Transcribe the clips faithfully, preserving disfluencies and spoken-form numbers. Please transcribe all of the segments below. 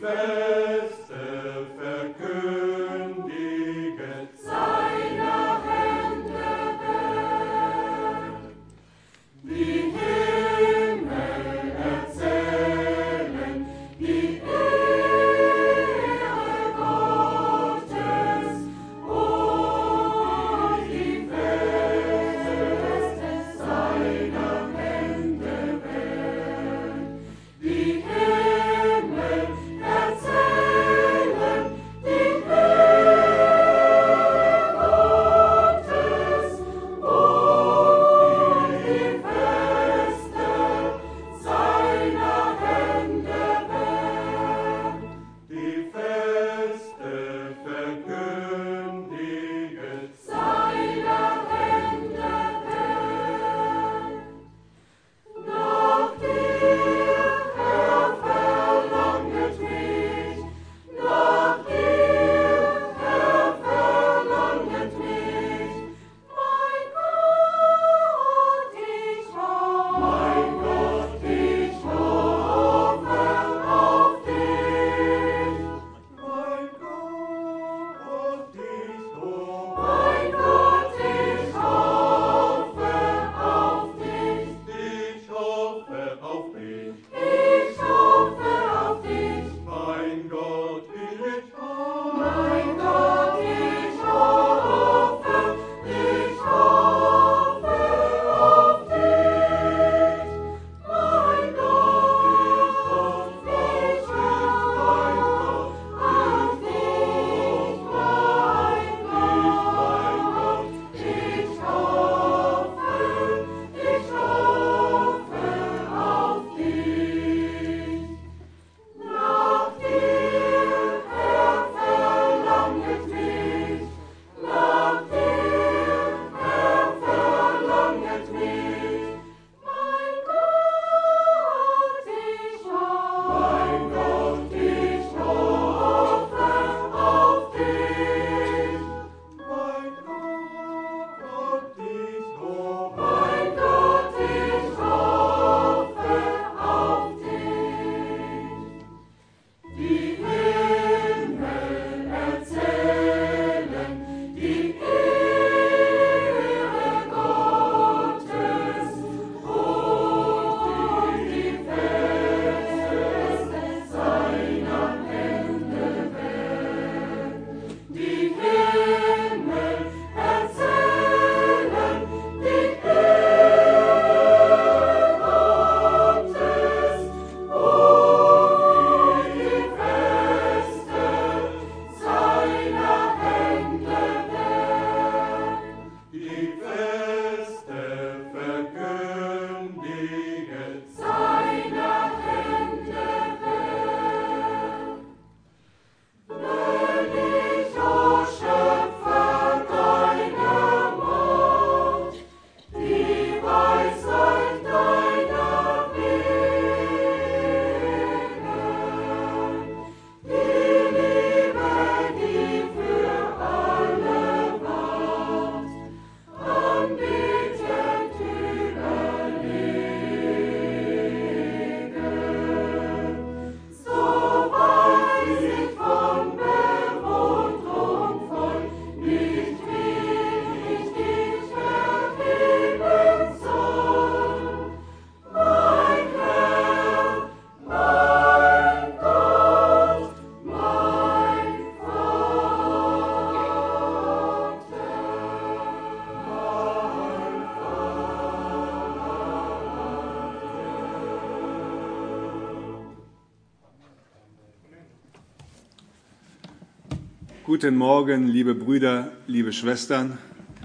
Guten Morgen, liebe Brüder, liebe Schwestern.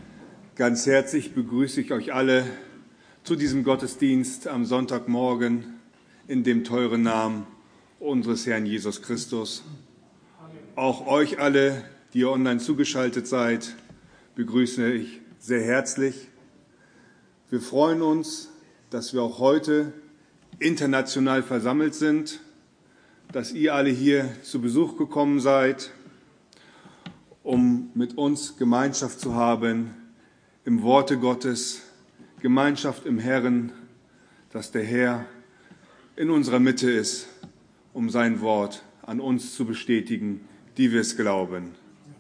Ganz herzlich begrüße ich euch alle zu diesem Gottesdienst am Sonntagmorgen in dem teuren Namen unseres Herrn Jesus Christus. Auch euch alle, die ihr online zugeschaltet seid, begrüße ich sehr herzlich. Wir freuen uns, dass wir auch heute international versammelt sind, dass ihr alle hier zu Besuch gekommen seid, um mit uns Gemeinschaft zu haben im Worte Gottes, Gemeinschaft im Herrn, dass der Herr in unserer Mitte ist, um sein Wort an uns zu bestätigen, die wir es glauben.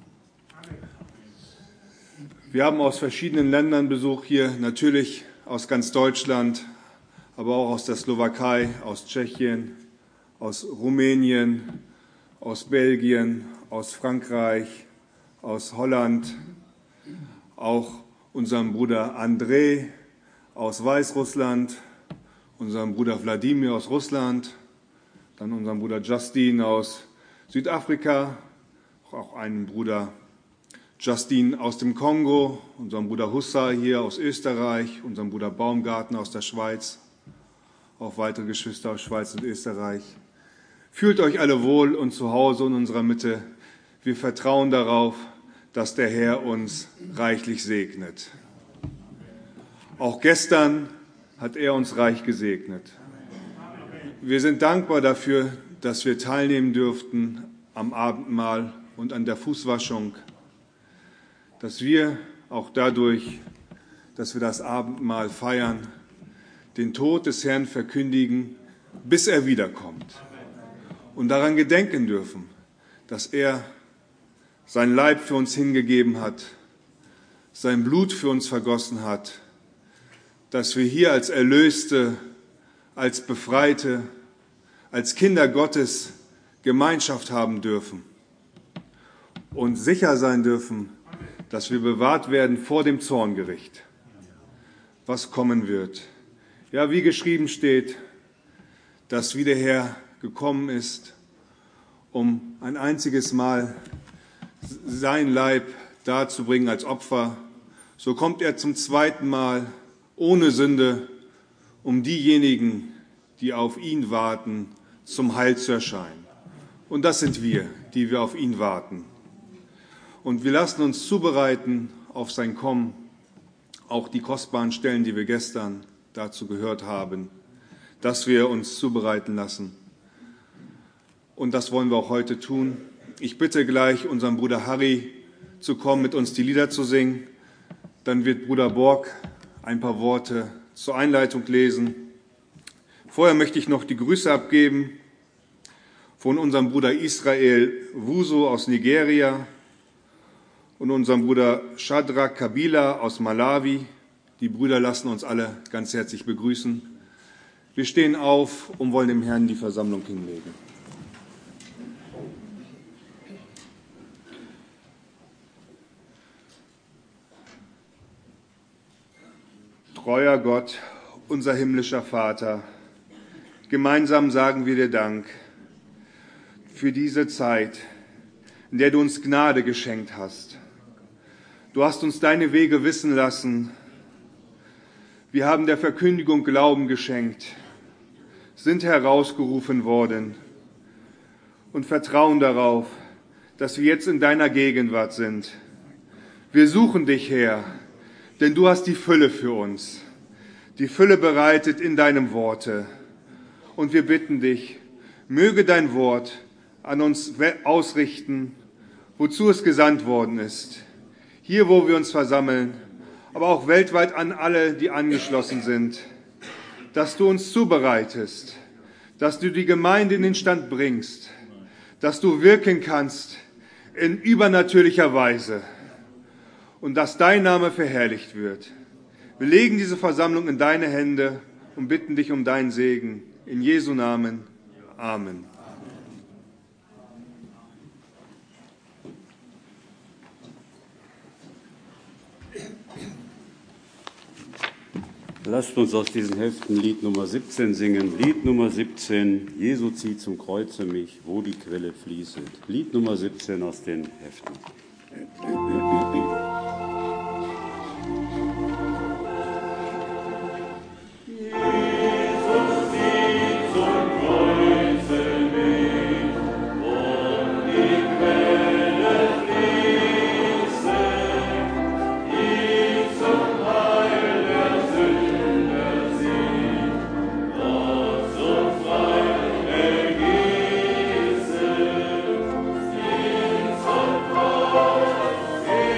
Wir haben aus verschiedenen Ländern Besuch hier, natürlich aus ganz Deutschland, aber auch aus der Slowakei, aus Tschechien, aus Rumänien, aus Belgien, aus Frankreich, aus Holland, auch unseren Bruder André aus Weißrussland, unseren Bruder Wladimir aus Russland, dann unseren Bruder Justin aus Südafrika, auch einen Bruder Justin aus dem Kongo, unseren Bruder Hussa hier aus Österreich, unseren Bruder Baumgarten aus der Schweiz, auch weitere Geschwister aus Schweiz und Österreich. Fühlt euch alle wohl und zu Hause in unserer Mitte. Wir vertrauen darauf, dass der Herr uns reichlich segnet. Auch gestern hat er uns reich gesegnet. Wir sind dankbar dafür, dass wir teilnehmen durften am Abendmahl und an der Fußwaschung, dass wir auch dadurch, dass wir das Abendmahl feiern, den Tod des Herrn verkündigen, bis er wiederkommt. Und daran gedenken dürfen, dass er sein Leib für uns hingegeben hat, sein Blut für uns vergossen hat, dass wir hier als Erlöste, als Befreite, als Kinder Gottes Gemeinschaft haben dürfen und sicher sein dürfen, dass wir bewahrt werden vor dem Zorngericht, was kommen wird. Ja, wie geschrieben steht, dass wie der Herr gekommen ist, um ein einziges Mal sein Leib darzubringen als Opfer, so kommt er zum zweiten Mal ohne Sünde, um diejenigen, die auf ihn warten, zum Heil zu erscheinen. Und das sind wir, die wir auf ihn warten. Und wir lassen uns zubereiten auf sein Kommen, auch die kostbaren Stellen, die wir gestern dazu gehört haben, dass wir uns zubereiten lassen. Und das wollen wir auch heute tun. Ich bitte gleich unseren Bruder Harry zu kommen, mit uns die Lieder zu singen. Dann wird Bruder Borg ein paar Worte zur Einleitung lesen. Vorher möchte ich noch die Grüße abgeben von unserem Bruder Israel Wuso aus Nigeria und unserem Bruder Shadrach Kabila aus Malawi. Die Brüder lassen uns alle ganz herzlich begrüßen. Wir stehen auf und wollen dem Herrn die Versammlung hinlegen. Treuer Gott, unser himmlischer Vater, gemeinsam sagen wir dir Dank für diese Zeit, in der du uns Gnade geschenkt hast. Du hast uns deine Wege wissen lassen. Wir haben der Verkündigung Glauben geschenkt, sind herausgerufen worden und vertrauen darauf, dass wir jetzt in deiner Gegenwart sind. Wir suchen dich, Herr, denn du hast die Fülle für uns, die Fülle bereitet in deinem Worte. Und wir bitten dich, möge dein Wort an uns ausrichten, wozu es gesandt worden ist. Hier, wo wir uns versammeln, aber auch weltweit an alle, die angeschlossen sind, dass du uns zubereitest, dass du die Gemeinde in den Stand bringst, dass du wirken kannst in übernatürlicher Weise und dass dein Name verherrlicht wird. Wir legen diese Versammlung in deine Hände und bitten dich um deinen Segen. In Jesu Namen. Amen. Lasst uns aus diesen Heften Lied Nummer siebzehn singen. Lied Nummer siebzehn, Jesu zieht zum Kreuze mich, wo die Quelle fließet. Lied Nummer siebzehn aus den Heften. Thank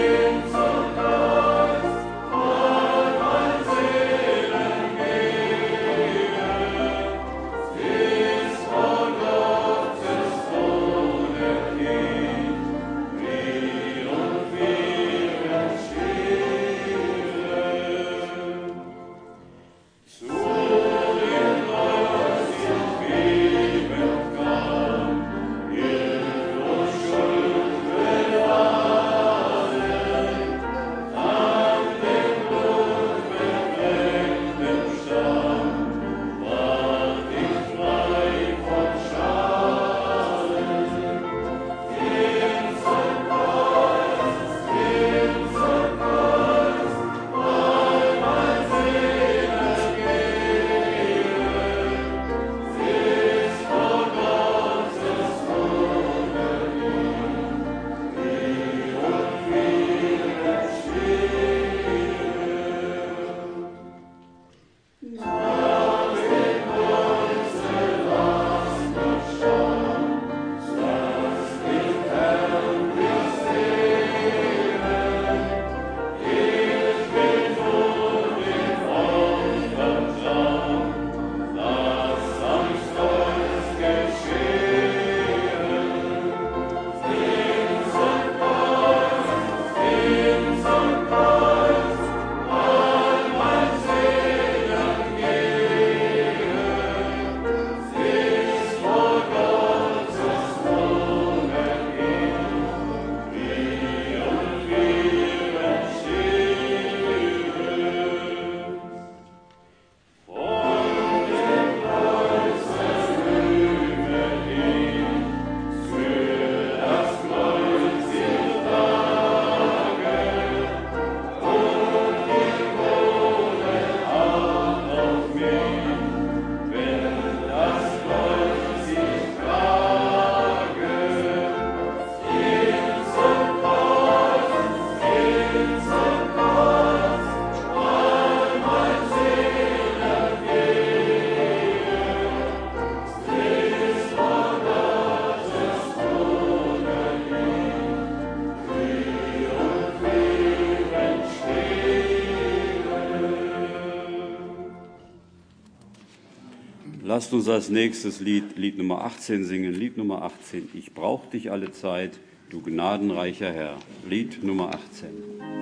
Lasst uns als nächstes Lied, Lied Nummer achtzehn singen. Lied Nummer achtzehn, ich brauch dich alle Zeit, du gnadenreicher Herr. Lied Nummer achtzehn.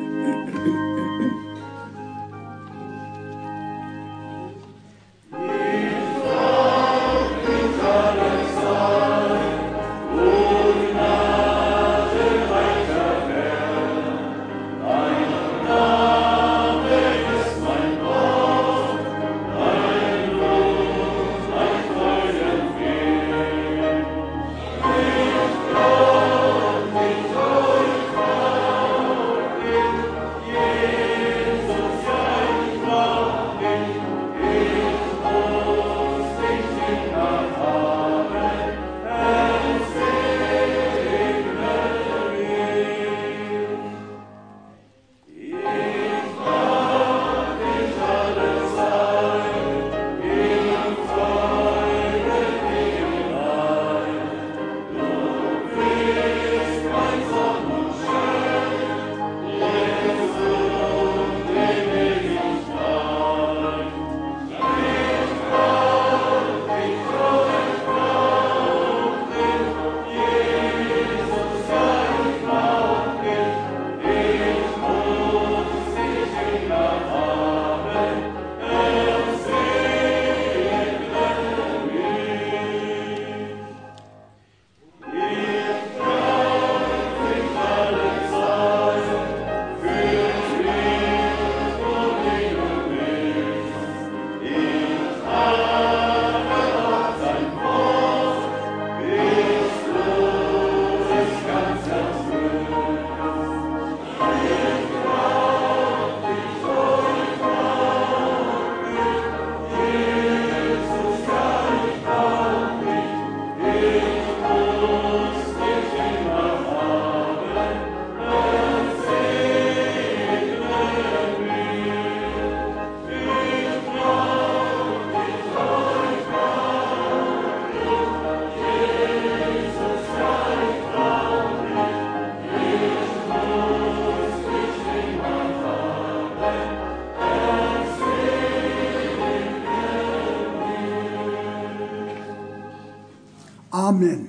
Amen.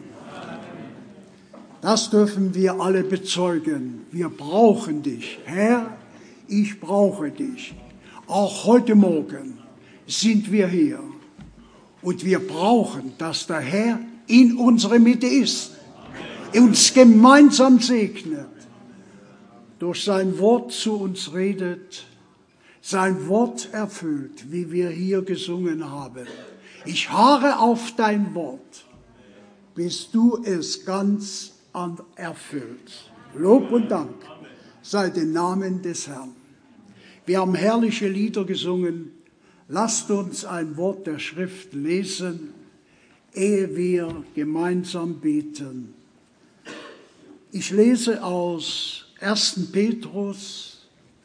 Das dürfen wir alle bezeugen. Wir brauchen dich. Herr, ich brauche dich. Auch heute Morgen sind wir hier. Und wir brauchen, dass der Herr in unserer Mitte ist. Uns gemeinsam segnet. Durch sein Wort zu uns redet. Sein Wort erfüllt, wie wir hier gesungen haben. Ich harre auf dein Wort, bis du es ganz erfüllst. Lob und Dank sei dem Namen des Herrn. Wir haben herrliche Lieder gesungen. Lasst uns ein Wort der Schrift lesen, ehe wir gemeinsam beten. Ich lese aus ersten Petrus,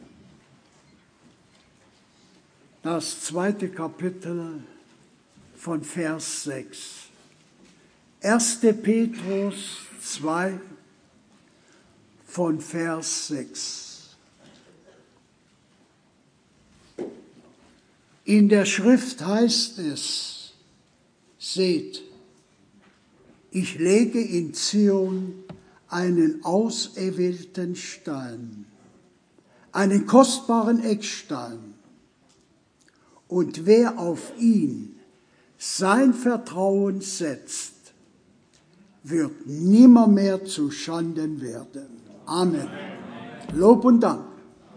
das zweite Kapitel von Vers sechs. erster Petrus zwei von Vers sechs. In der Schrift heißt es, seht, ich lege in Zion einen auserwählten Stein, einen kostbaren Eckstein, und wer auf ihn sein Vertrauen setzt, wird nimmermehr zu Schanden werden. Amen. Lob und Dank.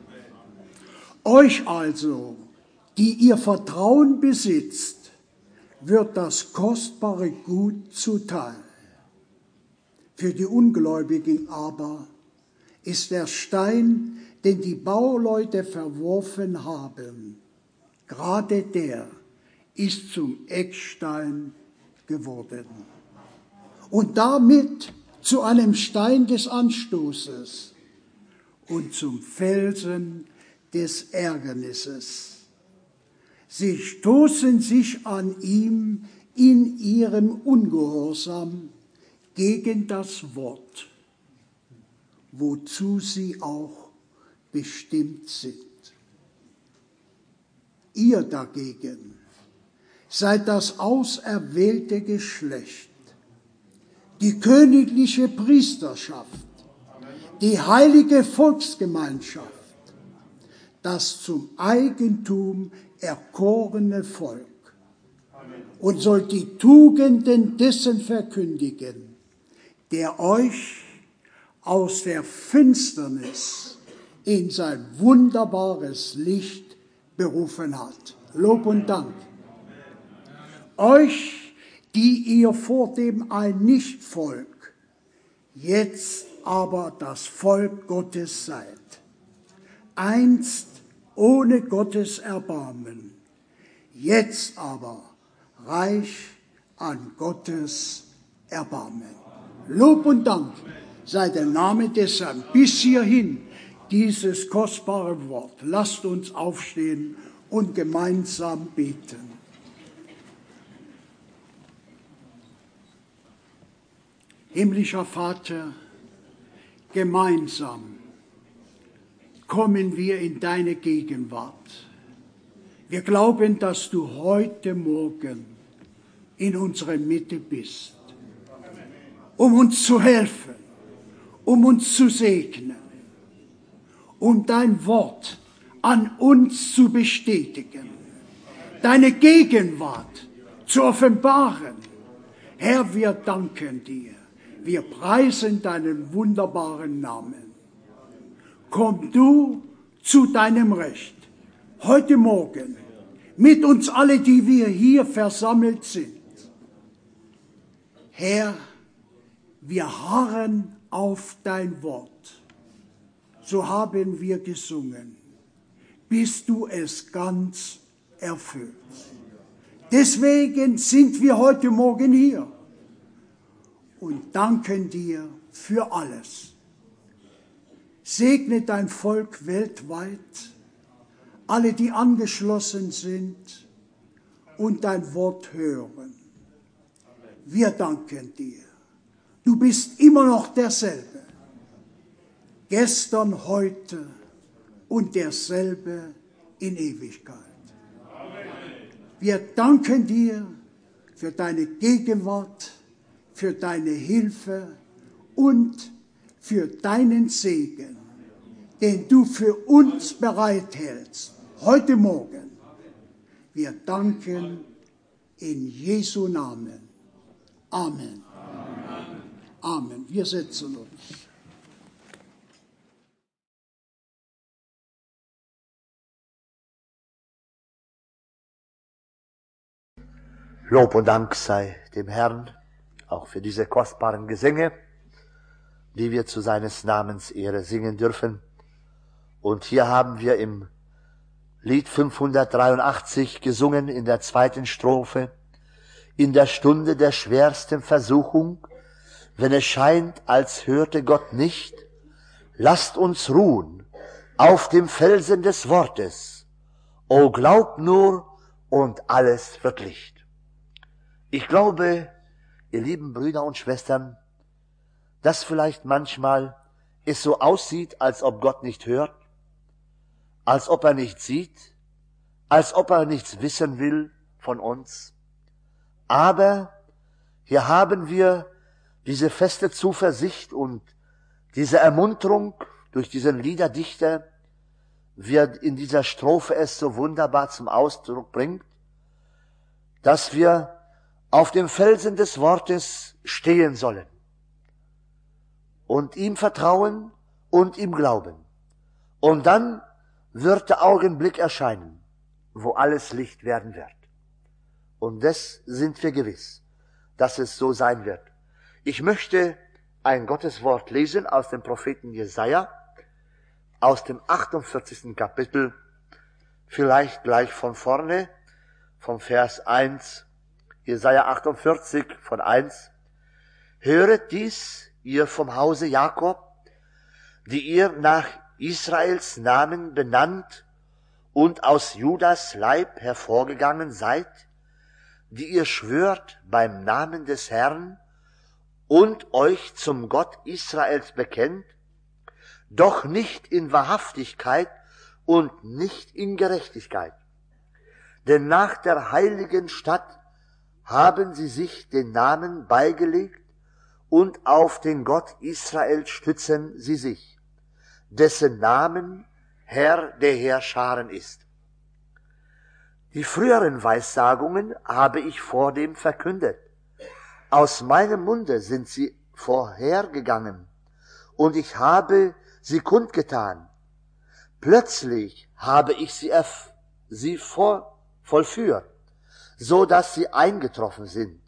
Euch also, die ihr Vertrauen besitzt, wird das kostbare Gut zuteil. Für die Ungläubigen aber ist der Stein, den die Bauleute verworfen haben, gerade der ist zum Eckstein geworden und damit zu einem Stein des Anstoßes und zum Felsen des Ärgernisses. Sie stoßen sich an ihm in ihrem Ungehorsam gegen das Wort, wozu sie auch bestimmt sind. Ihr dagegen seid das auserwählte Geschlecht, die königliche Priesterschaft, die heilige Volksgemeinschaft, das zum Eigentum erkorene Volk, und sollt die Tugenden dessen verkündigen, der euch aus der Finsternis in sein wunderbares Licht berufen hat. Lob und Dank. Euch, die ihr vordem ein Nichtvolk, jetzt aber das Volk Gottes seid, einst ohne Gottes Erbarmen, jetzt aber reich an Gottes Erbarmen. Lob und Dank sei der Name des Herrn. Bis hierhin dieses kostbare Wort. Lasst uns aufstehen und gemeinsam beten. Himmlischer Vater, gemeinsam kommen wir in deine Gegenwart. Wir glauben, dass du heute Morgen in unserer Mitte bist, um uns zu helfen, um uns zu segnen, um dein Wort an uns zu bestätigen, deine Gegenwart zu offenbaren. Herr, wir danken dir, wir preisen deinen wunderbaren Namen. Komm du zu deinem Recht, heute Morgen, mit uns alle, die wir hier versammelt sind. Herr, wir harren auf dein Wort. So haben wir gesungen, bis du es ganz erfüllst. Deswegen sind wir heute Morgen hier und danken dir für alles. Segne dein Volk weltweit, alle, die angeschlossen sind und dein Wort hören. Wir danken dir. Du bist immer noch derselbe. Gestern, heute und derselbe in Ewigkeit. Wir danken dir für deine Gegenwart, für deine Hilfe und für deinen Segen, den du für uns bereithältst, heute Morgen. Wir danken in Jesu Namen. Amen. Amen. Amen. Wir setzen uns. Lob und Dank sei dem Herrn, auch für diese kostbaren Gesänge, die wir zu seines Namens Ehre singen dürfen. Und hier haben wir im Lied fünfhundertdreiundachtzig gesungen in der zweiten Strophe: In der Stunde der schwersten Versuchung, wenn es scheint, als hörte Gott nicht, lasst uns ruhen auf dem Felsen des Wortes. O glaubt nur und alles wird Licht. Ich glaube, ihr lieben Brüder und Schwestern, dass vielleicht manchmal es so aussieht, als ob Gott nicht hört, als ob er nicht sieht, als ob er nichts wissen will von uns. Aber hier haben wir diese feste Zuversicht und diese Ermunterung durch diesen Liederdichter, wie er in dieser Strophe es so wunderbar zum Ausdruck bringt, dass wir auf dem Felsen des Wortes stehen sollen und ihm vertrauen und ihm glauben. Und dann wird der Augenblick erscheinen, wo alles Licht werden wird. Und das sind wir gewiss, dass es so sein wird. Ich möchte ein Gotteswort lesen aus dem Propheten Jesaja, aus dem achtundvierzigsten Kapitel, vielleicht gleich von vorne, vom Vers eins, Jesaja achtundvierzig von eins. Höret dies, ihr vom Hause Jakob, die ihr nach Israels Namen benannt und aus Judas Leib hervorgegangen seid, die ihr schwört beim Namen des Herrn und euch zum Gott Israels bekennt, doch nicht in Wahrhaftigkeit und nicht in Gerechtigkeit. Denn nach der heiligen Stadt haben sie sich den Namen beigelegt, und auf den Gott Israel stützen sie sich, dessen Namen Herr der Heerscharen ist. Die früheren Weissagungen habe ich vordem verkündet. Aus meinem Munde sind sie vorhergegangen, und ich habe sie kundgetan. Plötzlich habe ich sie, erf- sie vor, vollführt, so dass sie eingetroffen sind.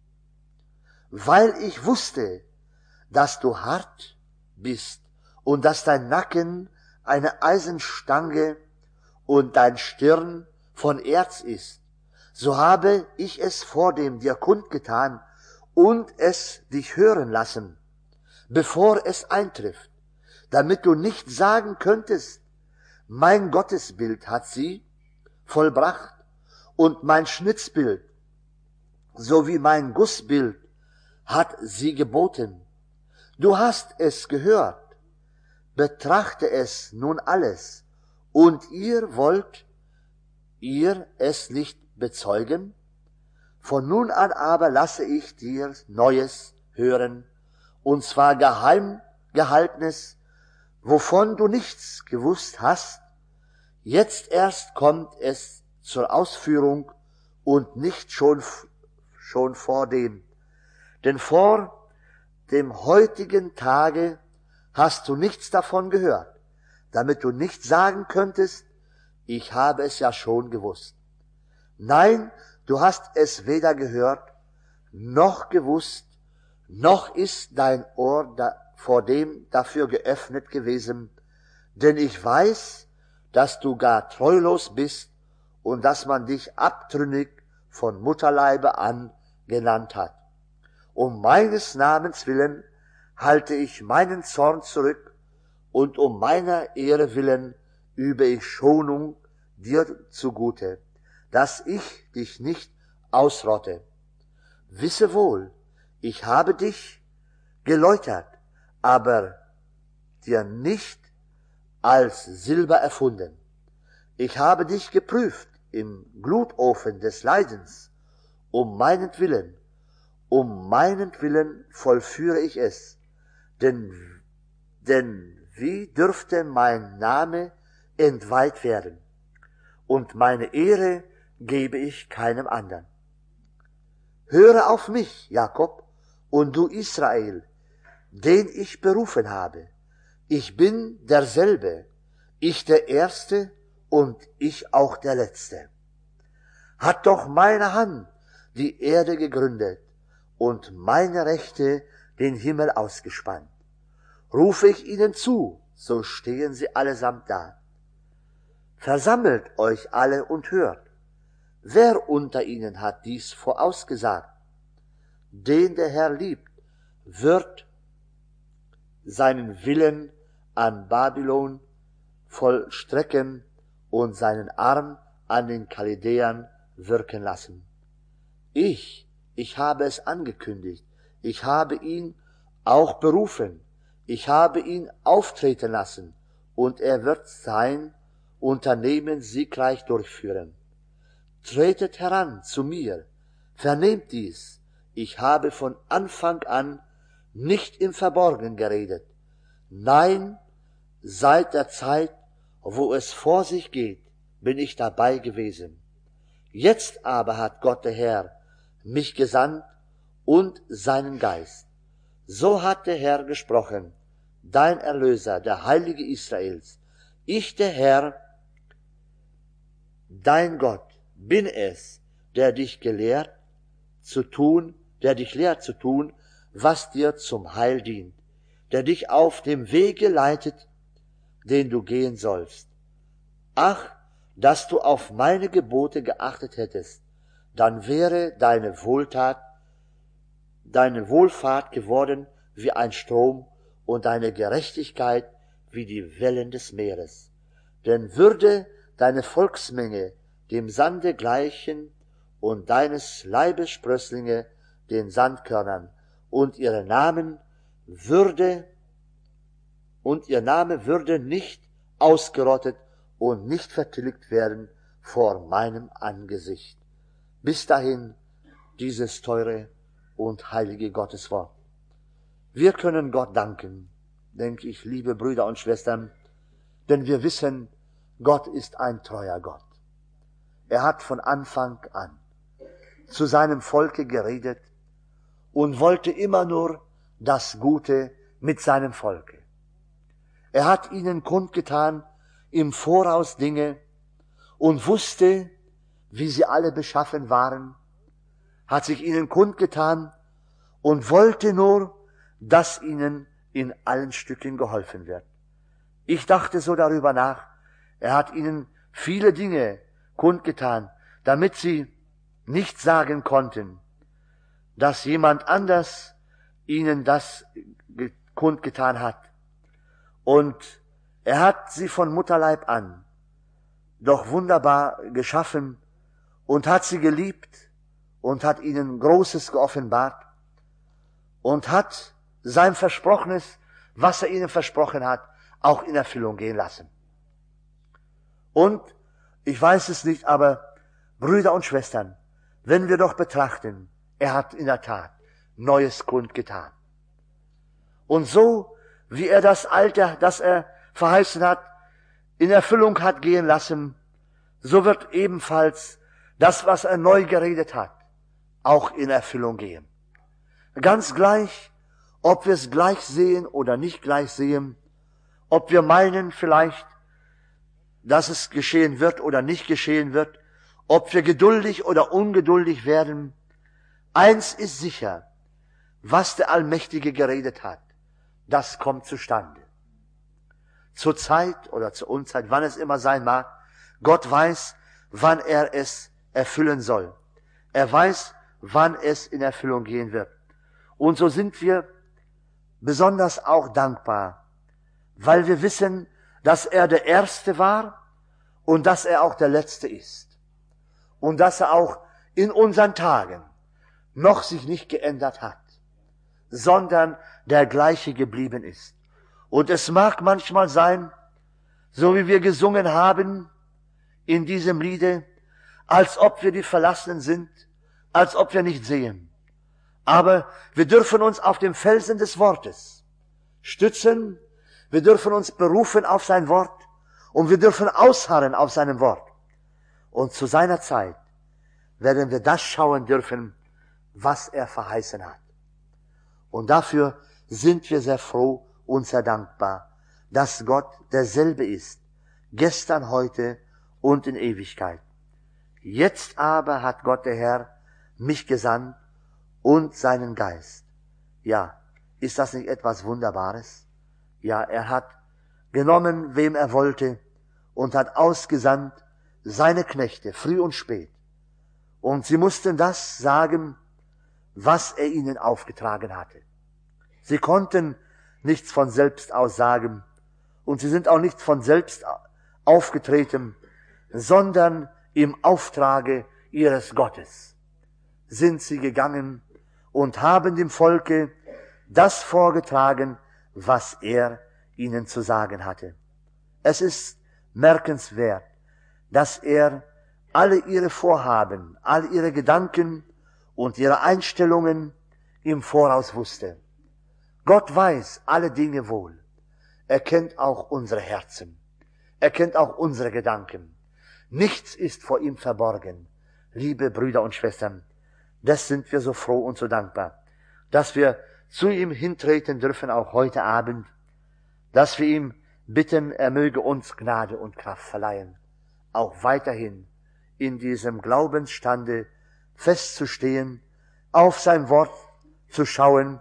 Weil ich wusste, dass du hart bist und dass dein Nacken eine Eisenstange und dein Stirn von Erz ist, so habe ich es vordem dir kundgetan und es dich hören lassen, bevor es eintrifft, damit du nicht sagen könntest, mein Gottesbild hat sie vollbracht und mein Schnitzbild sowie mein Gussbild hat sie geboten. Du hast es gehört, betrachte es nun alles, und ihr wollt ihr es nicht bezeugen? Von nun an aber lasse ich dir Neues hören, und zwar geheim gehaltenes, wovon du nichts gewusst hast. Jetzt erst kommt es zur Ausführung und nicht schon, schon vor dem. Denn vor dem heutigen Tage hast du nichts davon gehört, damit du nicht sagen könntest, ich habe es ja schon gewusst. Nein, du hast es weder gehört, noch gewusst, noch ist dein Ohr da, vor dem dafür geöffnet gewesen, denn ich weiß, dass du gar treulos bist und dass man dich abtrünnig von Mutterleibe an genannt hat. Um meines Namens willen halte ich meinen Zorn zurück, und um meiner Ehre willen übe ich Schonung dir zugute, dass ich dich nicht ausrotte. Wisse wohl, ich habe dich geläutert, aber dir nicht als Silber erfunden. Ich habe dich geprüft im Glutofen des Leidens, um meinetwillen, um meinetwillen vollführe ich es, denn, denn wie dürfte mein Name entweiht werden, und meine Ehre gebe ich keinem anderen. Höre auf mich, Jakob, und du Israel, den ich berufen habe. Ich bin derselbe, ich der Erste und ich auch der Letzte. Hat doch meine Hand die Erde gegründet und meine Rechte den Himmel ausgespannt. Rufe ich ihnen zu, so stehen sie allesamt da. Versammelt euch alle und hört. Wer unter ihnen hat dies vorausgesagt? Den der Herr liebt, wird seinen Willen an Babylon vollstrecken und seinen Arm an den Chaldäern wirken lassen. Ich, ich habe es angekündigt, ich habe ihn auch berufen, ich habe ihn auftreten lassen, und er wird sein Unternehmen siegreich durchführen. Tretet heran zu mir, vernehmt dies, ich habe von Anfang an nicht im Verborgenen geredet. Nein, seit der Zeit, wo es vor sich geht, bin ich dabei gewesen. Jetzt aber hat Gott der Herr mich gesandt und seinen Geist. So hat der Herr gesprochen, dein Erlöser, der Heilige Israels. Ich, der Herr, dein Gott, bin es, der dich gelehrt zu tun, der dich lehrt zu tun, was dir zum Heil dient, der dich auf dem Wege leitet, den du gehen sollst. Ach, dass du auf meine Gebote geachtet hättest, dann wäre deine Wohltat, deine Wohlfahrt geworden wie ein Strom und deine Gerechtigkeit wie die Wellen des Meeres. Denn würde deine Volksmenge dem Sande gleichen und deines Leibes Sprösslinge den Sandkörnern, und ihre Namen würde, und ihr Name würde nicht ausgerottet und nicht vertilgt werden vor meinem Angesicht. Bis dahin dieses teure und heilige Gotteswort. Wir können Gott danken, denke ich, liebe Brüder und Schwestern, denn wir wissen, Gott ist ein treuer Gott. Er hat von Anfang an zu seinem Volke geredet und wollte immer nur das Gute mit seinem Volke. Er hat ihnen kundgetan im Voraus Dinge und wusste, wie sie alle beschaffen waren, hat sich ihnen kundgetan und wollte nur, dass ihnen in allen Stücken geholfen wird. Ich dachte so darüber nach, er hat ihnen viele Dinge kundgetan, damit sie nicht sagen konnten, dass jemand anders ihnen das kundgetan hat. Und er hat sie von Mutterleib an doch wunderbar geschaffen und hat sie geliebt und hat ihnen Großes geoffenbart und hat sein Versprochenes, was er ihnen versprochen hat, auch in Erfüllung gehen lassen. Und, ich weiß es nicht, aber Brüder und Schwestern, wenn wir doch betrachten, er hat in der Tat Neues kundgetan. Und so, wie er das Alte, das er verheißen hat, in Erfüllung hat gehen lassen, so wird ebenfalls das, was er neu geredet hat, auch in Erfüllung gehen. Ganz gleich, ob wir es gleich sehen oder nicht gleich sehen, ob wir meinen vielleicht, dass es geschehen wird oder nicht geschehen wird, ob wir geduldig oder ungeduldig werden. Eins ist sicher, was der Allmächtige geredet hat, das kommt zustande. Zur Zeit oder zur Unzeit, wann es immer sein mag, Gott weiß, wann er es erfüllen soll. Er weiß, wann es in Erfüllung gehen wird. Und so sind wir besonders auch dankbar, weil wir wissen, dass er der Erste war und dass er auch der Letzte ist. Und dass er auch in unseren Tagen noch sich nicht geändert hat, sondern der Gleiche geblieben ist. Und es mag manchmal sein, so wie wir gesungen haben in diesem Liede, als ob wir die Verlassenen sind, als ob wir nicht sehen. Aber wir dürfen uns auf dem Felsen des Wortes stützen, wir dürfen uns berufen auf sein Wort und wir dürfen ausharren auf seinem Wort. Und zu seiner Zeit werden wir das schauen dürfen, was er verheißen hat. Und dafür sind wir sehr froh und sehr dankbar, dass Gott derselbe ist, gestern, heute und in Ewigkeit. Jetzt aber hat Gott der Herr mich gesandt und seinen Geist. Ja, ist das nicht etwas Wunderbares? Ja, er hat genommen, wem er wollte, und hat ausgesandt seine Knechte, früh und spät. Und sie mussten das sagen, was er ihnen aufgetragen hatte. Sie konnten nichts von selbst aus sagen, und sie sind auch nicht von selbst aufgetreten, sondern im Auftrage ihres Gottes sind sie gegangen und haben dem Volke das vorgetragen, was er ihnen zu sagen hatte. Es ist merkenswert, dass er alle ihre Vorhaben, all ihre Gedanken und ihre Einstellungen im Voraus wusste. Gott weiß alle Dinge wohl. Er kennt auch unsere Herzen. Er kennt auch unsere Gedanken. Nichts ist vor ihm verborgen. Liebe Brüder und Schwestern, das sind wir so froh und so dankbar, dass wir zu ihm hintreten dürfen, auch heute Abend, dass wir ihm bitten, er möge uns Gnade und Kraft verleihen, auch weiterhin in diesem Glaubensstande festzustehen, auf sein Wort zu schauen,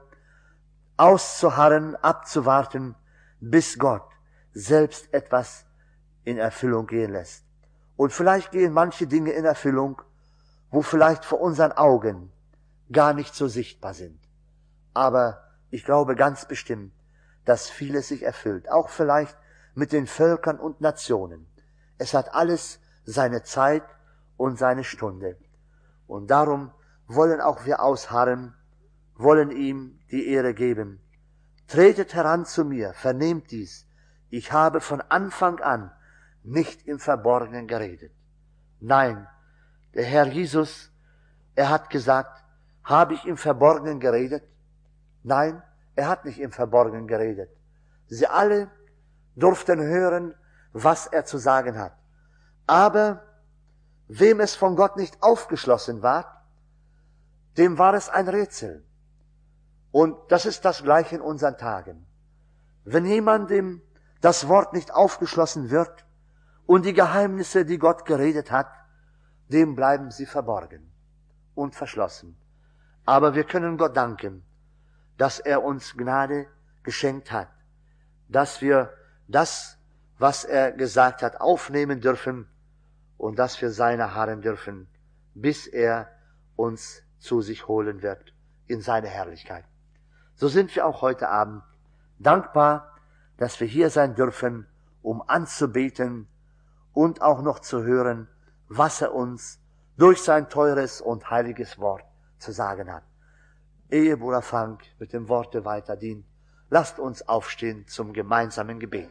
auszuharren, abzuwarten, bis Gott selbst etwas in Erfüllung gehen lässt. Und vielleicht gehen manche Dinge in Erfüllung, wo vielleicht vor unseren Augen gar nicht so sichtbar sind. Aber ich glaube ganz bestimmt, dass vieles sich erfüllt, auch vielleicht mit den Völkern und Nationen. Es hat alles seine Zeit und seine Stunde. Und darum wollen auch wir ausharren, wollen ihm die Ehre geben. Tretet heran zu mir, vernehmt dies. Ich habe von Anfang an nicht im Verborgenen geredet. Nein, der Herr Jesus, er hat gesagt, habe ich im Verborgenen geredet? Nein, er hat nicht im Verborgenen geredet. Sie alle durften hören, was er zu sagen hat. Aber wem es von Gott nicht aufgeschlossen war, dem war es ein Rätsel. Und das ist das Gleiche in unseren Tagen. Wenn jemandem das Wort nicht aufgeschlossen wird und die Geheimnisse, die Gott geredet hat, dem bleiben sie verborgen und verschlossen. Aber wir können Gott danken, dass er uns Gnade geschenkt hat, dass wir das, was er gesagt hat, aufnehmen dürfen und dass wir seine harren dürfen, bis er uns zu sich holen wird in seine Herrlichkeit. So sind wir auch heute Abend dankbar, dass wir hier sein dürfen, um anzubeten und auch noch zu hören, was er uns durch sein teures und heiliges Wort zu sagen hat. Ehe Bruder Frank mit dem Worte weiter dient, lasst uns aufstehen zum gemeinsamen Gebet.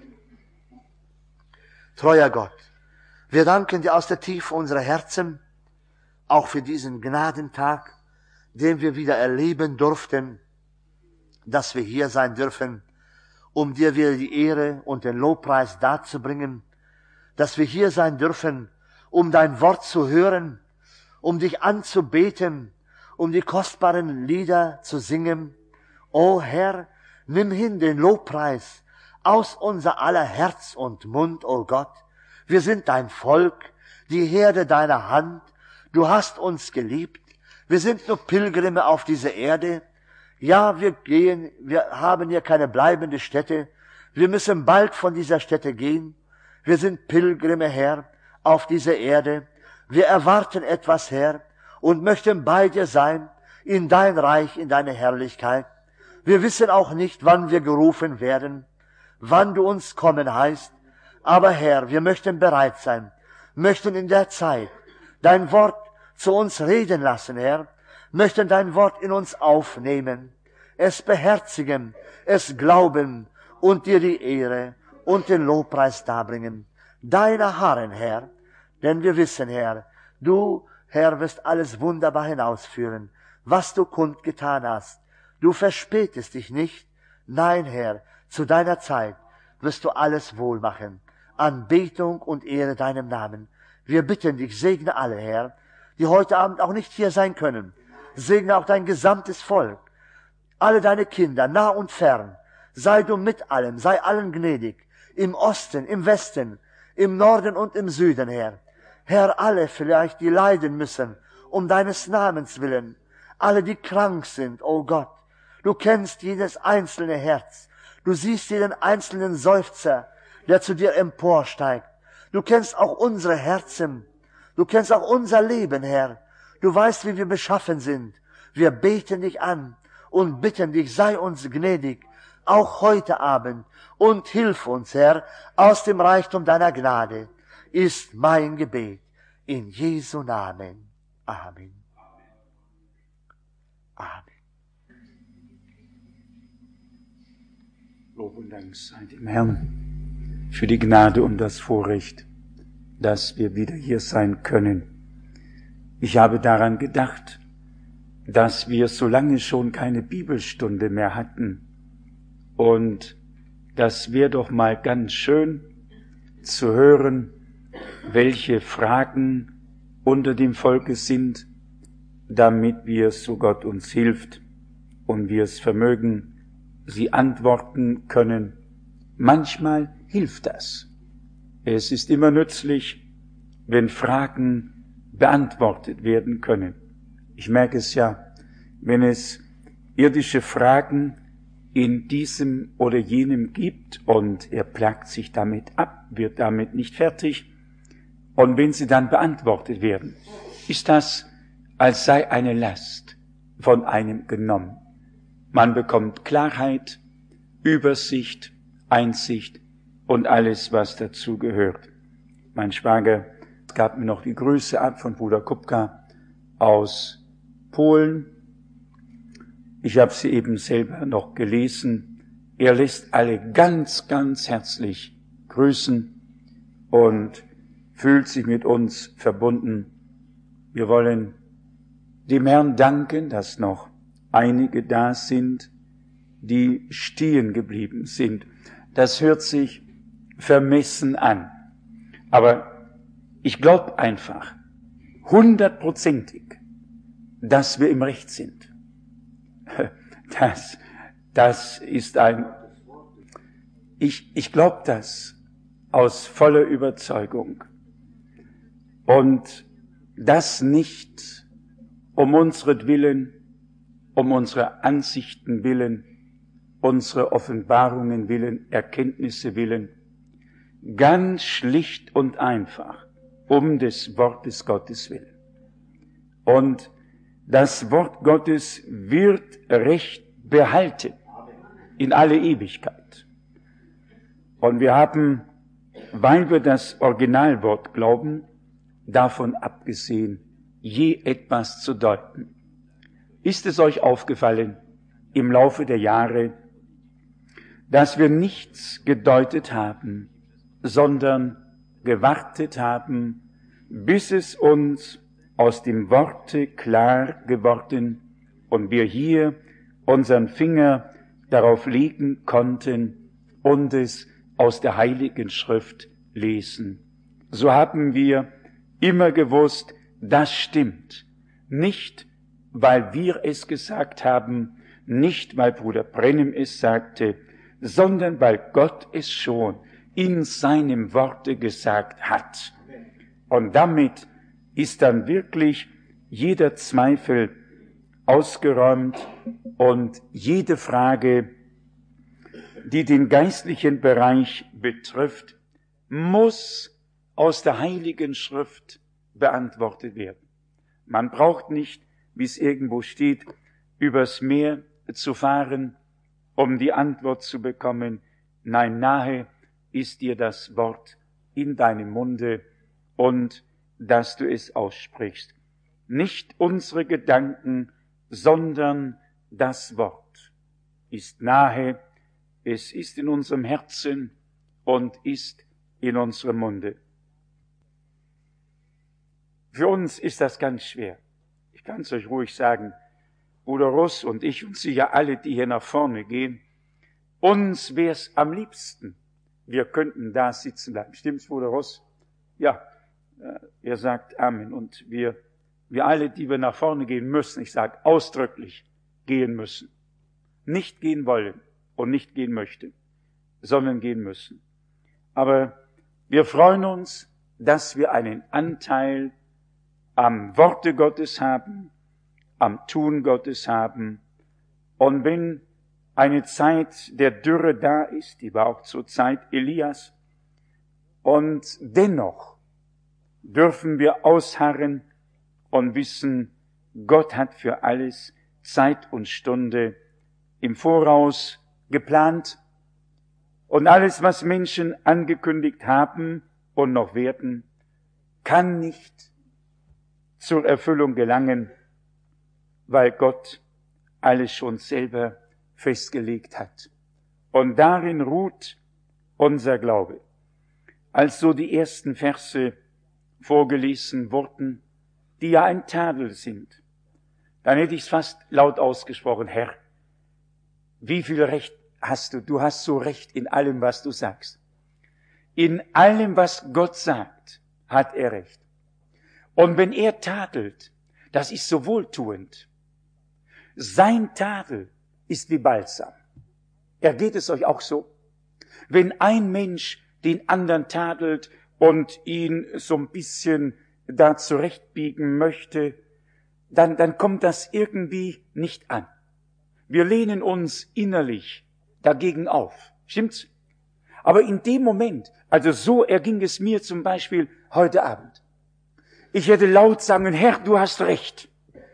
Treuer Gott, wir danken dir aus der Tiefe unserer Herzen, auch für diesen Gnadentag, den wir wieder erleben durften, dass wir hier sein dürfen, um dir wieder die Ehre und den Lobpreis darzubringen, dass wir hier sein dürfen, um dein Wort zu hören, um dich anzubeten, um die kostbaren Lieder zu singen. O Herr, nimm hin den Lobpreis aus unser aller Herz und Mund, o Gott. Wir sind dein Volk, die Herde deiner Hand. Du hast uns geliebt. Wir sind nur Pilgrimme auf dieser Erde. Ja, wir gehen, wir haben hier keine bleibende Stätte. Wir müssen bald von dieser Stätte gehen. Wir sind Pilgrimme, Herr, auf dieser Erde. Wir erwarten etwas, Herr, und möchten bei dir sein, in dein Reich, in deine Herrlichkeit. Wir wissen auch nicht, wann wir gerufen werden, wann du uns kommen heißt. Aber Herr, wir möchten bereit sein, möchten in der Zeit dein Wort zu uns reden lassen, Herr, möchten dein Wort in uns aufnehmen, es beherzigen, es glauben und dir die Ehre und den Lobpreis darbringen. Deiner Harren, Herr, denn wir wissen, Herr, du, Herr, wirst alles wunderbar hinausführen, was du kundgetan hast. Du verspätest dich nicht. Nein, Herr, zu deiner Zeit wirst du alles wohl machen. Anbetung und Ehre deinem Namen. Wir bitten dich, segne alle, Herr, die heute Abend auch nicht hier sein können. Segne auch dein gesamtes Volk, alle deine Kinder, nah und fern. Sei du mit allem, sei allen gnädig, im Osten, im Westen, im Norden und im Süden, Herr. Herr, alle vielleicht, die leiden müssen, um deines Namens willen, alle, die krank sind, o Gott. Du kennst jedes einzelne Herz. Du siehst jeden einzelnen Seufzer, der zu dir emporsteigt. Du kennst auch unsere Herzen. Du kennst auch unser Leben, Herr. Du weißt, wie wir beschaffen sind. Wir beten dich an und bitten dich, sei uns gnädig, auch heute Abend, und hilf uns, Herr, aus dem Reichtum deiner Gnade, ist mein Gebet. In Jesu Namen. Amen. Amen. Lob und Dank sei dem Herrn für die Gnade und das Vorrecht, dass wir wieder hier sein können. Ich habe daran gedacht, dass wir so lange schon keine Bibelstunde mehr hatten. Und das wäre doch mal ganz schön zu hören, welche Fragen unter dem Volke sind, damit wir, so Gott uns hilft und wir es vermögen, sie antworten können. Manchmal hilft das. Es ist immer nützlich, wenn Fragen beantwortet werden können. Ich merke es ja, wenn es irdische Fragen in diesem oder jenem gibt und er plagt sich damit ab, wird damit nicht fertig, und wenn sie dann beantwortet werden, ist das, als sei eine Last von einem genommen. Man bekommt Klarheit, Übersicht, Einsicht und alles, was dazu gehört. Mein Schwager gab mir noch die Grüße ab von Bruder Kupka aus Polen. Ich habe sie eben selber noch gelesen. Er lässt alle ganz, ganz herzlich grüßen und fühlt sich mit uns verbunden. Wir wollen dem Herrn danken, dass noch einige da sind, die stehen geblieben sind. Das hört sich vermessen an. Aber ich glaube einfach, hundertprozentig, dass wir im Recht sind. Das, das ist ein, ich, ich glaube das aus voller Überzeugung. Und das nicht um unsretwillen, um unsere Ansichten willen, unsere Offenbarungen willen, Erkenntnisse willen, ganz schlicht und einfach um des Wortes Gottes willen. Und das Wort Gottes wird Recht behalten in alle Ewigkeit. Und wir haben, weil wir das Originalwort glauben, davon abgesehen, je etwas zu deuten. Ist es euch aufgefallen im Laufe der Jahre, dass wir nichts gedeutet haben, sondern gewartet haben, bis es uns aus dem Worte klar geworden und wir hier unseren Finger darauf legen konnten und es aus der Heiligen Schrift lesen. So haben wir immer gewusst, das stimmt. Nicht, weil wir es gesagt haben, nicht, weil Bruder Brennem es sagte, sondern weil Gott es schon in seinem Worte gesagt hat. Und damit ist dann wirklich jeder Zweifel ausgeräumt und jede Frage, die den geistlichen Bereich betrifft, muss aus der Heiligen Schrift beantwortet werden. Man braucht nicht, wie es irgendwo steht, übers Meer zu fahren, um die Antwort zu bekommen. Nein, nahe ist dir das Wort in deinem Munde und dass du es aussprichst. Nicht unsere Gedanken, sondern das Wort ist nahe, es ist in unserem Herzen und ist in unserem Munde. Für uns ist das ganz schwer. Ich kann es euch ruhig sagen, Bruder Russ und ich und sicher alle, die hier nach vorne gehen, uns wäre es am liebsten, wir könnten da sitzen bleiben. Stimmt's, Bruder Russ? Ja, er sagt Amen. Und wir, wir alle, die wir nach vorne gehen müssen, ich sage ausdrücklich, gehen müssen. Nicht gehen wollen und nicht gehen möchten, sondern gehen müssen. Aber wir freuen uns, dass wir einen Anteil am Worte Gottes haben, am Tun Gottes haben. Und wenn eine Zeit der Dürre da ist, die war auch zur Zeit Elias, und dennoch dürfen wir ausharren und wissen, Gott hat für alles Zeit und Stunde im Voraus geplant. Und alles, was Menschen angekündigt haben und noch werden, kann nicht zur Erfüllung gelangen, weil Gott alles schon selber festgelegt hat. Und darin ruht unser Glaube. Als so die ersten Verse vorgelesen wurden, die ja ein Tadel sind, dann hätte ich es fast laut ausgesprochen, Herr, wie viel Recht hast du? Du hast so Recht in allem, was du sagst. In allem, was Gott sagt, hat er Recht. Und wenn er tadelt, das ist so wohltuend. Sein Tadel ist wie Balsam. Ergeht es euch auch so? Wenn ein Mensch den anderen tadelt und ihn so ein bisschen da zurechtbiegen möchte, dann, dann kommt das irgendwie nicht an. Wir lehnen uns innerlich dagegen auf. Stimmt's? Aber in dem Moment, also so erging es mir zum Beispiel heute Abend. Ich hätte laut sagen, Herr, du hast recht.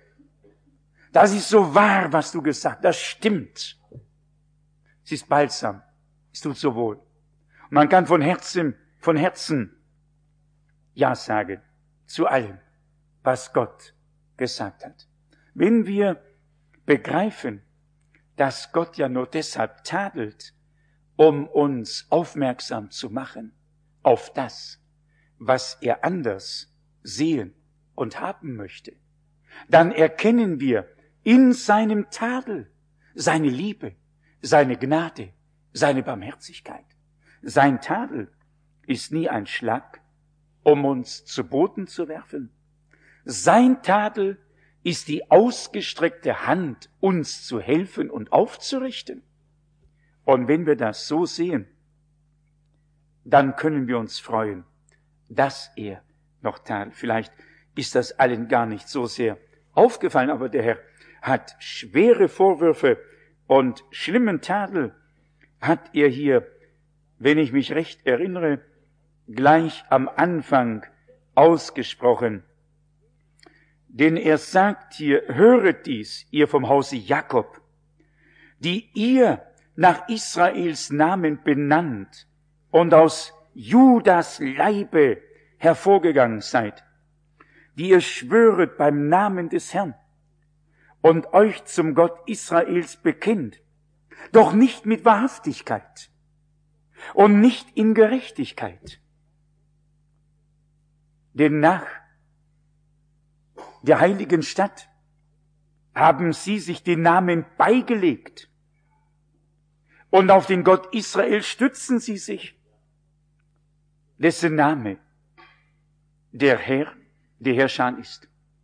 Das ist so wahr, was du gesagt hast. Das stimmt. Es ist Balsam. Es tut so wohl. Und man kann von Herzen, von Herzen Ja sagen zu allem, was Gott gesagt hat. Wenn wir begreifen, dass Gott ja nur deshalb tadelt, um uns aufmerksam zu machen auf das, was er anders sehen und haben möchte, dann erkennen wir in seinem Tadel seine Liebe, seine Gnade, seine Barmherzigkeit. Sein Tadel ist nie ein Schlag, um uns zu Boden zu werfen. Sein Tadel ist die ausgestreckte Hand, uns zu helfen und aufzurichten. Und wenn wir das so sehen, dann können wir uns freuen, dass er noch tadelt. Vielleicht ist das allen gar nicht so sehr aufgefallen, aber der Herr hat schwere Vorwürfe und schlimmen Tadel hat er hier, wenn ich mich recht erinnere, gleich am Anfang ausgesprochen. Denn er sagt hier, höret dies, ihr vom Hause Jakob, die ihr nach Israels Namen benannt und aus Judas Leibe hervorgegangen seid, die ihr schwöret beim Namen des Herrn und euch zum Gott Israels bekennt, doch nicht mit Wahrhaftigkeit und nicht in Gerechtigkeit. Denn nach der heiligen Stadt haben sie sich den Namen beigelegt und auf den Gott Israel stützen sie sich, dessen Name der Herr, der Herrscher ist.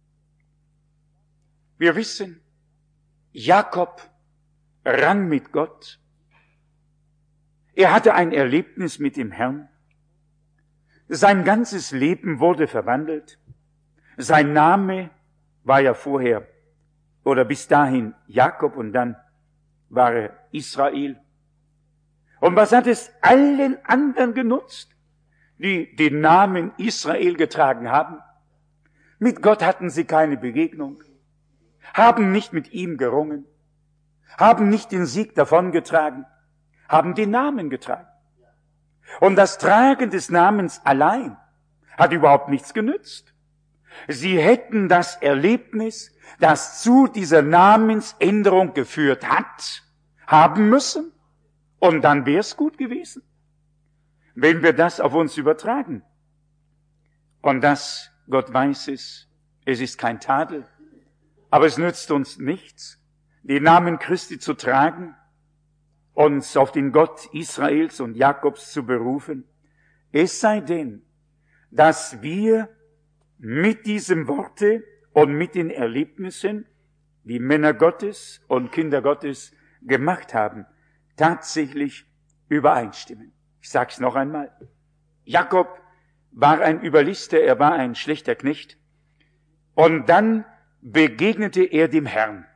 Wir wissen, Jakob rang mit Gott. Er hatte ein Erlebnis mit dem Herrn. Sein ganzes Leben wurde verwandelt. Sein Name war ja vorher oder bis dahin Jakob und dann war er Israel. Und was hat es allen anderen genutzt, die den Namen Israel getragen haben? Mit Gott hatten sie keine Begegnung, haben nicht mit ihm gerungen, haben nicht den Sieg davongetragen, haben den Namen getragen. Und das Tragen des Namens allein hat überhaupt nichts genützt. Sie hätten das Erlebnis, das zu dieser Namensänderung geführt hat, haben müssen. Und dann wäre es gut gewesen, wenn wir das auf uns übertragen. Und das, Gott weiß es, es ist kein Tadel, aber es nützt uns nichts, den Namen Christi zu tragen, uns auf den Gott Israels und Jakobs zu berufen, es sei denn, dass wir mit diesem Worte und mit den Erlebnissen, die Männer Gottes und Kinder Gottes gemacht haben, tatsächlich übereinstimmen. Ich sag's noch einmal. Jakob war ein Überlister, er war ein schlechter Knecht. Und dann begegnete er dem Herrn.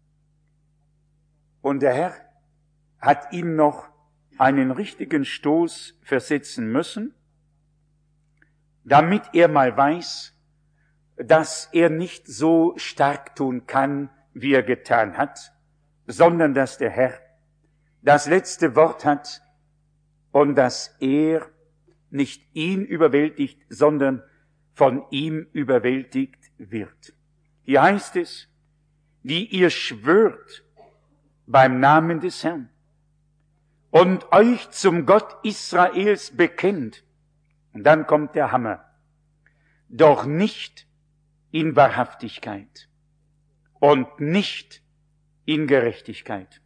Und der Herr hat ihm noch einen richtigen Stoß versetzen müssen, damit er mal weiß, dass er nicht so stark tun kann, wie er getan hat, sondern dass der Herr das letzte Wort hat und dass er nicht ihn überwältigt, sondern von ihm überwältigt wird. Hier heißt es, die ihr schwört beim Namen des Herrn und euch zum Gott Israels bekennt. Und dann kommt der Hammer. Doch nicht in Wahrhaftigkeit und nicht in Gerechtigkeit.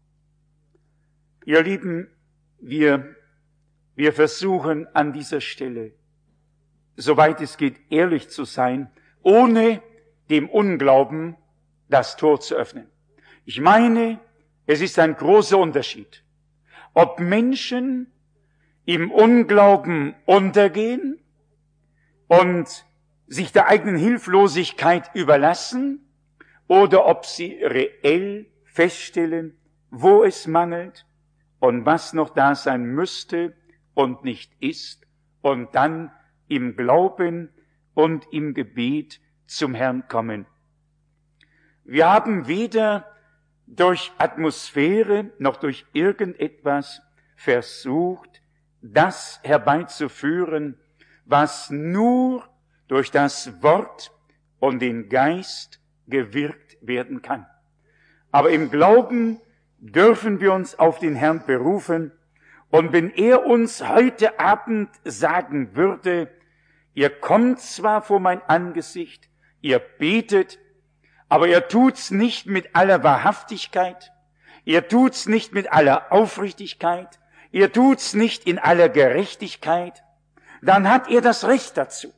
Ihr Lieben, wir, wir versuchen an dieser Stelle, soweit es geht, ehrlich zu sein, ohne dem Unglauben das Tor zu öffnen. Ich meine, es ist ein großer Unterschied, ob Menschen im Unglauben untergehen und sich der eigenen Hilflosigkeit überlassen oder ob sie reell feststellen, wo es mangelt und was noch da sein müsste und nicht ist und dann im Glauben und im Gebet zum Herrn kommen. Wir haben weder durch Atmosphäre noch durch irgendetwas versucht, das herbeizuführen, was nur durch das Wort und den Geist gewirkt werden kann. Aber im Glauben dürfen wir uns auf den Herrn berufen, und wenn er uns heute Abend sagen würde, Ihr kommt zwar vor mein Angesicht, ihr betet, aber ihr tut's nicht mit aller Wahrhaftigkeit, ihr tut's nicht mit aller Aufrichtigkeit, ihr tut's nicht in aller Gerechtigkeit, dann hat ihr das Recht dazu.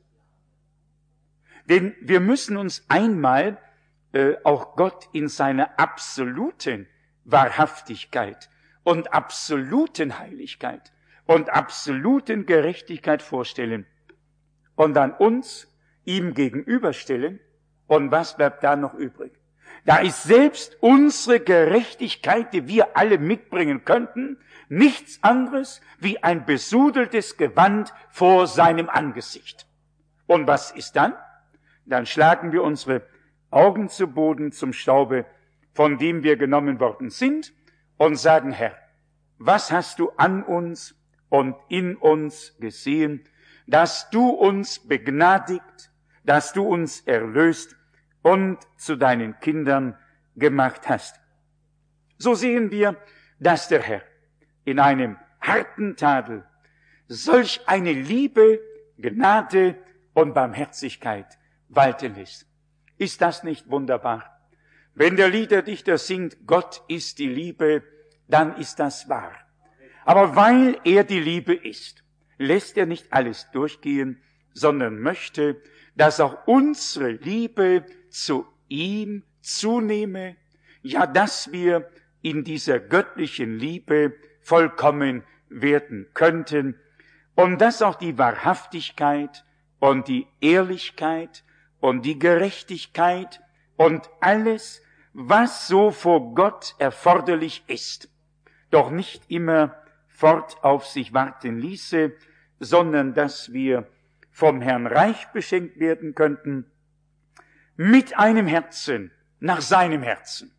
Denn wir müssen uns einmal äh, auch Gott in seiner absoluten Wahrhaftigkeit und absoluten Heiligkeit und absoluten Gerechtigkeit vorstellen und dann uns ihm gegenüberstellen. Und was bleibt da noch übrig? Da ist selbst unsere Gerechtigkeit, die wir alle mitbringen könnten, nichts anderes wie ein besudeltes Gewand vor seinem Angesicht. Und was ist dann? Dann schlagen wir unsere Augen zu Boden, zum Staube, von dem wir genommen worden sind, und sagen, Herr, was hast du an uns und in uns gesehen, dass du uns begnadigt, dass du uns erlöst und zu deinen Kindern gemacht hast. So sehen wir, dass der Herr in einem harten Tadel solch eine Liebe, Gnade und Barmherzigkeit walten lässt. Ist das nicht wunderbar? Wenn der Liederdichter singt, Gott ist die Liebe, dann ist das wahr. Aber weil er die Liebe ist, lässt er nicht alles durchgehen, sondern möchte, dass auch unsere Liebe zu ihm zunehme, ja, dass wir in dieser göttlichen Liebe vollkommen werden könnten und dass auch die Wahrhaftigkeit und die Ehrlichkeit und die Gerechtigkeit und alles, was so vor Gott erforderlich ist, doch nicht immer fort auf sich warten ließe, sondern dass wir vom Herrn reich beschenkt werden könnten, mit einem Herzen, nach seinem Herzen.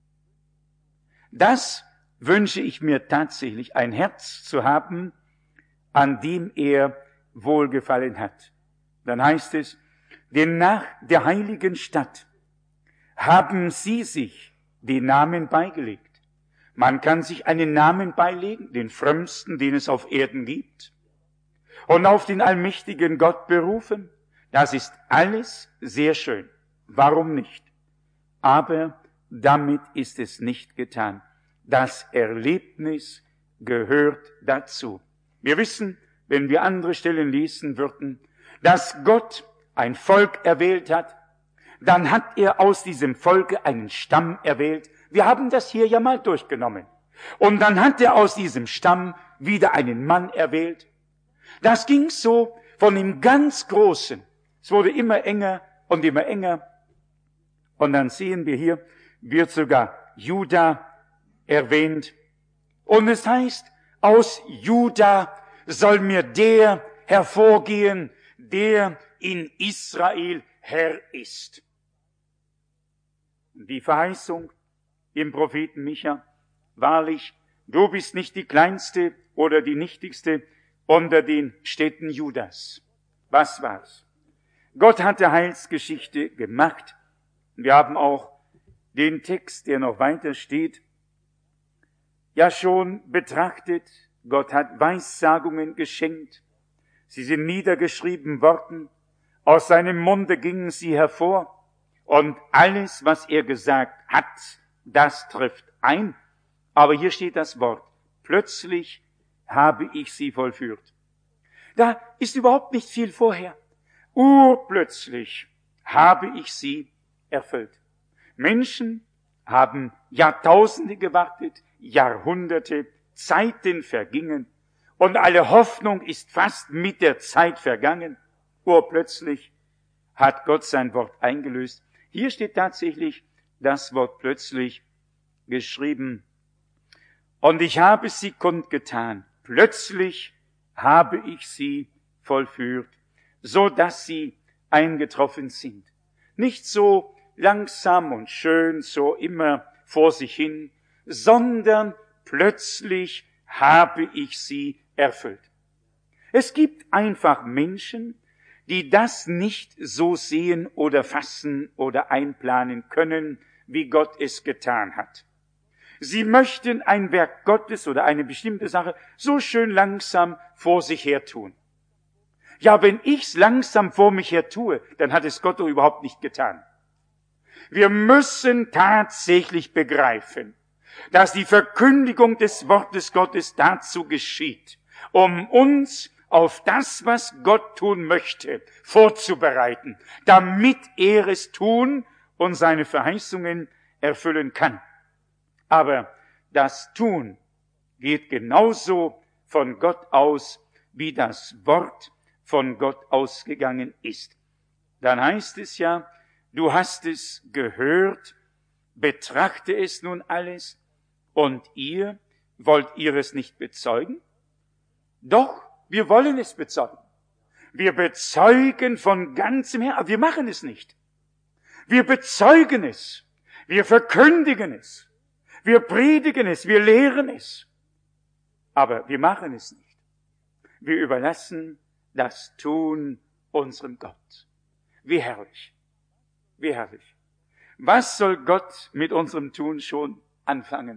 Das wünsche ich mir tatsächlich, ein Herz zu haben, an dem er wohlgefallen hat. Dann heißt es, denn nach der heiligen Stadt haben sie sich den Namen beigelegt. Man kann sich einen Namen beilegen, den frömmsten, den es auf Erden gibt, und auf den allmächtigen Gott berufen. Das ist alles sehr schön. Warum nicht? Aber damit ist es nicht getan. Das Erlebnis gehört dazu. Wir wissen, wenn wir andere Stellen lesen würden, dass Gott ein Volk erwählt hat, dann hat er aus diesem Volke einen Stamm erwählt. Wir haben das hier ja mal durchgenommen. Und dann hat er aus diesem Stamm wieder einen Mann erwählt. Das ging so von dem ganz Großen. Es wurde immer enger und immer enger. Und dann sehen wir hier, wird sogar Juda erwähnt. Und es heißt, aus Juda soll mir der hervorgehen, der in Israel Herr ist. Die Verheißung im Propheten Micha, wahrlich, du bist nicht die kleinste oder die nichtigste unter den Städten Judas. Was war's? Gott hatte Heilsgeschichte gemacht. Wir haben auch den Text, der noch weiter steht, ja schon betrachtet. Gott hat Weissagungen geschenkt. Sie sind niedergeschrieben worden. Aus seinem Munde gingen sie hervor. Und alles, was er gesagt hat, das trifft ein. Aber hier steht das Wort. Plötzlich habe ich sie vollführt. Da ist überhaupt nicht viel vorher. Urplötzlich habe ich sie erfüllt. Menschen haben Jahrtausende gewartet, Jahrhunderte, Zeiten vergingen und alle Hoffnung ist fast mit der Zeit vergangen. Urplötzlich hat Gott sein Wort eingelöst. Hier steht tatsächlich das Wort plötzlich geschrieben. Und ich habe sie kundgetan. Plötzlich habe ich sie vollführt, so dass sie eingetroffen sind. Nicht so langsam und schön, so immer vor sich hin, sondern plötzlich habe ich sie erfüllt. Es gibt einfach Menschen, die das nicht so sehen oder fassen oder einplanen können, wie Gott es getan hat. Sie möchten ein Werk Gottes oder eine bestimmte Sache so schön langsam vor sich her tun. Ja, wenn ich's langsam vor mich her tue, dann hat es Gott doch überhaupt nicht getan. Wir müssen tatsächlich begreifen, dass die Verkündigung des Wortes Gottes dazu geschieht, um uns auf das, was Gott tun möchte, vorzubereiten, damit er es tun und seine Verheißungen erfüllen kann. Aber das Tun geht genauso von Gott aus, wie das Wort von Gott ausgegangen ist. Dann heißt es ja, du hast es gehört, betrachte es nun alles, und ihr, wollt ihr es nicht bezeugen? Doch, wir wollen es bezeugen. Wir bezeugen von ganzem Herzen, aber wir machen es nicht. Wir bezeugen es. Wir verkündigen es. Wir predigen es. Wir lehren es. Aber wir machen es nicht. Wir überlassen das Tun unserem Gott. Wie herrlich. Wie herrlich. Was soll Gott mit unserem Tun schon anfangen?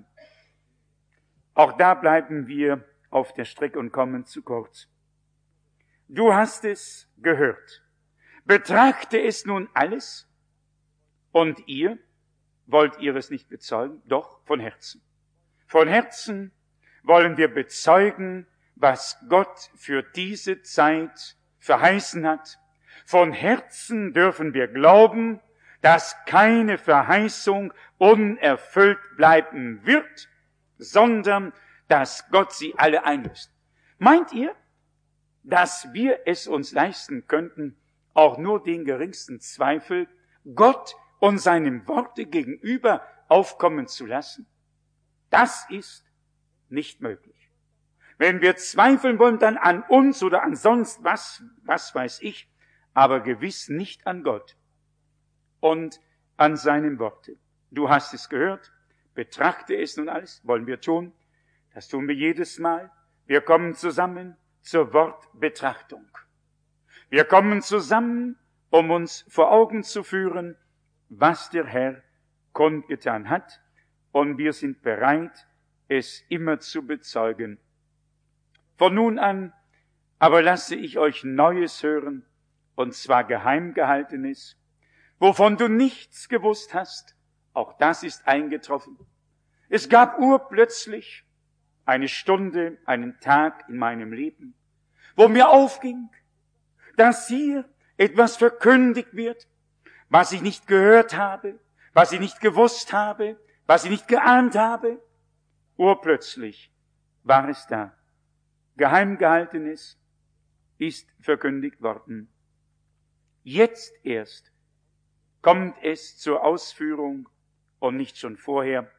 Auch da bleiben wir auf der Strecke und kommen zu kurz. Du hast es gehört. Betrachte es nun alles. Und ihr, wollt ihr es nicht bezeugen? Doch, von Herzen. Von Herzen wollen wir bezeugen, was Gott für diese Zeit verheißen hat. Von Herzen dürfen wir glauben, dass keine Verheißung unerfüllt bleiben wird, sondern dass Gott sie alle einlöst. Meint ihr, dass wir es uns leisten könnten, auch nur den geringsten Zweifel Gott und seinem Worte gegenüber aufkommen zu lassen? Das ist nicht möglich. Wenn wir zweifeln wollen, dann an uns oder an sonst was, was weiß ich, aber gewiss nicht an Gott und an seinem Worte. Du hast es gehört, betrachte es nun alles, wollen wir tun. Das tun wir jedes Mal. Wir kommen zusammen zur Wortbetrachtung. Wir kommen zusammen, um uns vor Augen zu führen, was der Herr kundgetan hat, und wir sind bereit, es immer zu bezeugen. Von nun an aber lasse ich euch Neues hören, und zwar geheim gehaltenes, wovon du nichts gewusst hast. Auch das ist eingetroffen. Es gab urplötzlich eine Stunde, einen Tag in meinem Leben, wo mir aufging, dass hier etwas verkündigt wird, was ich nicht gehört habe, was ich nicht gewusst habe, was ich nicht geahnt habe. Urplötzlich war es da. Geheim gehaltenes ist verkündigt worden. Jetzt erst kommt es zur Ausführung und nicht schon vorher.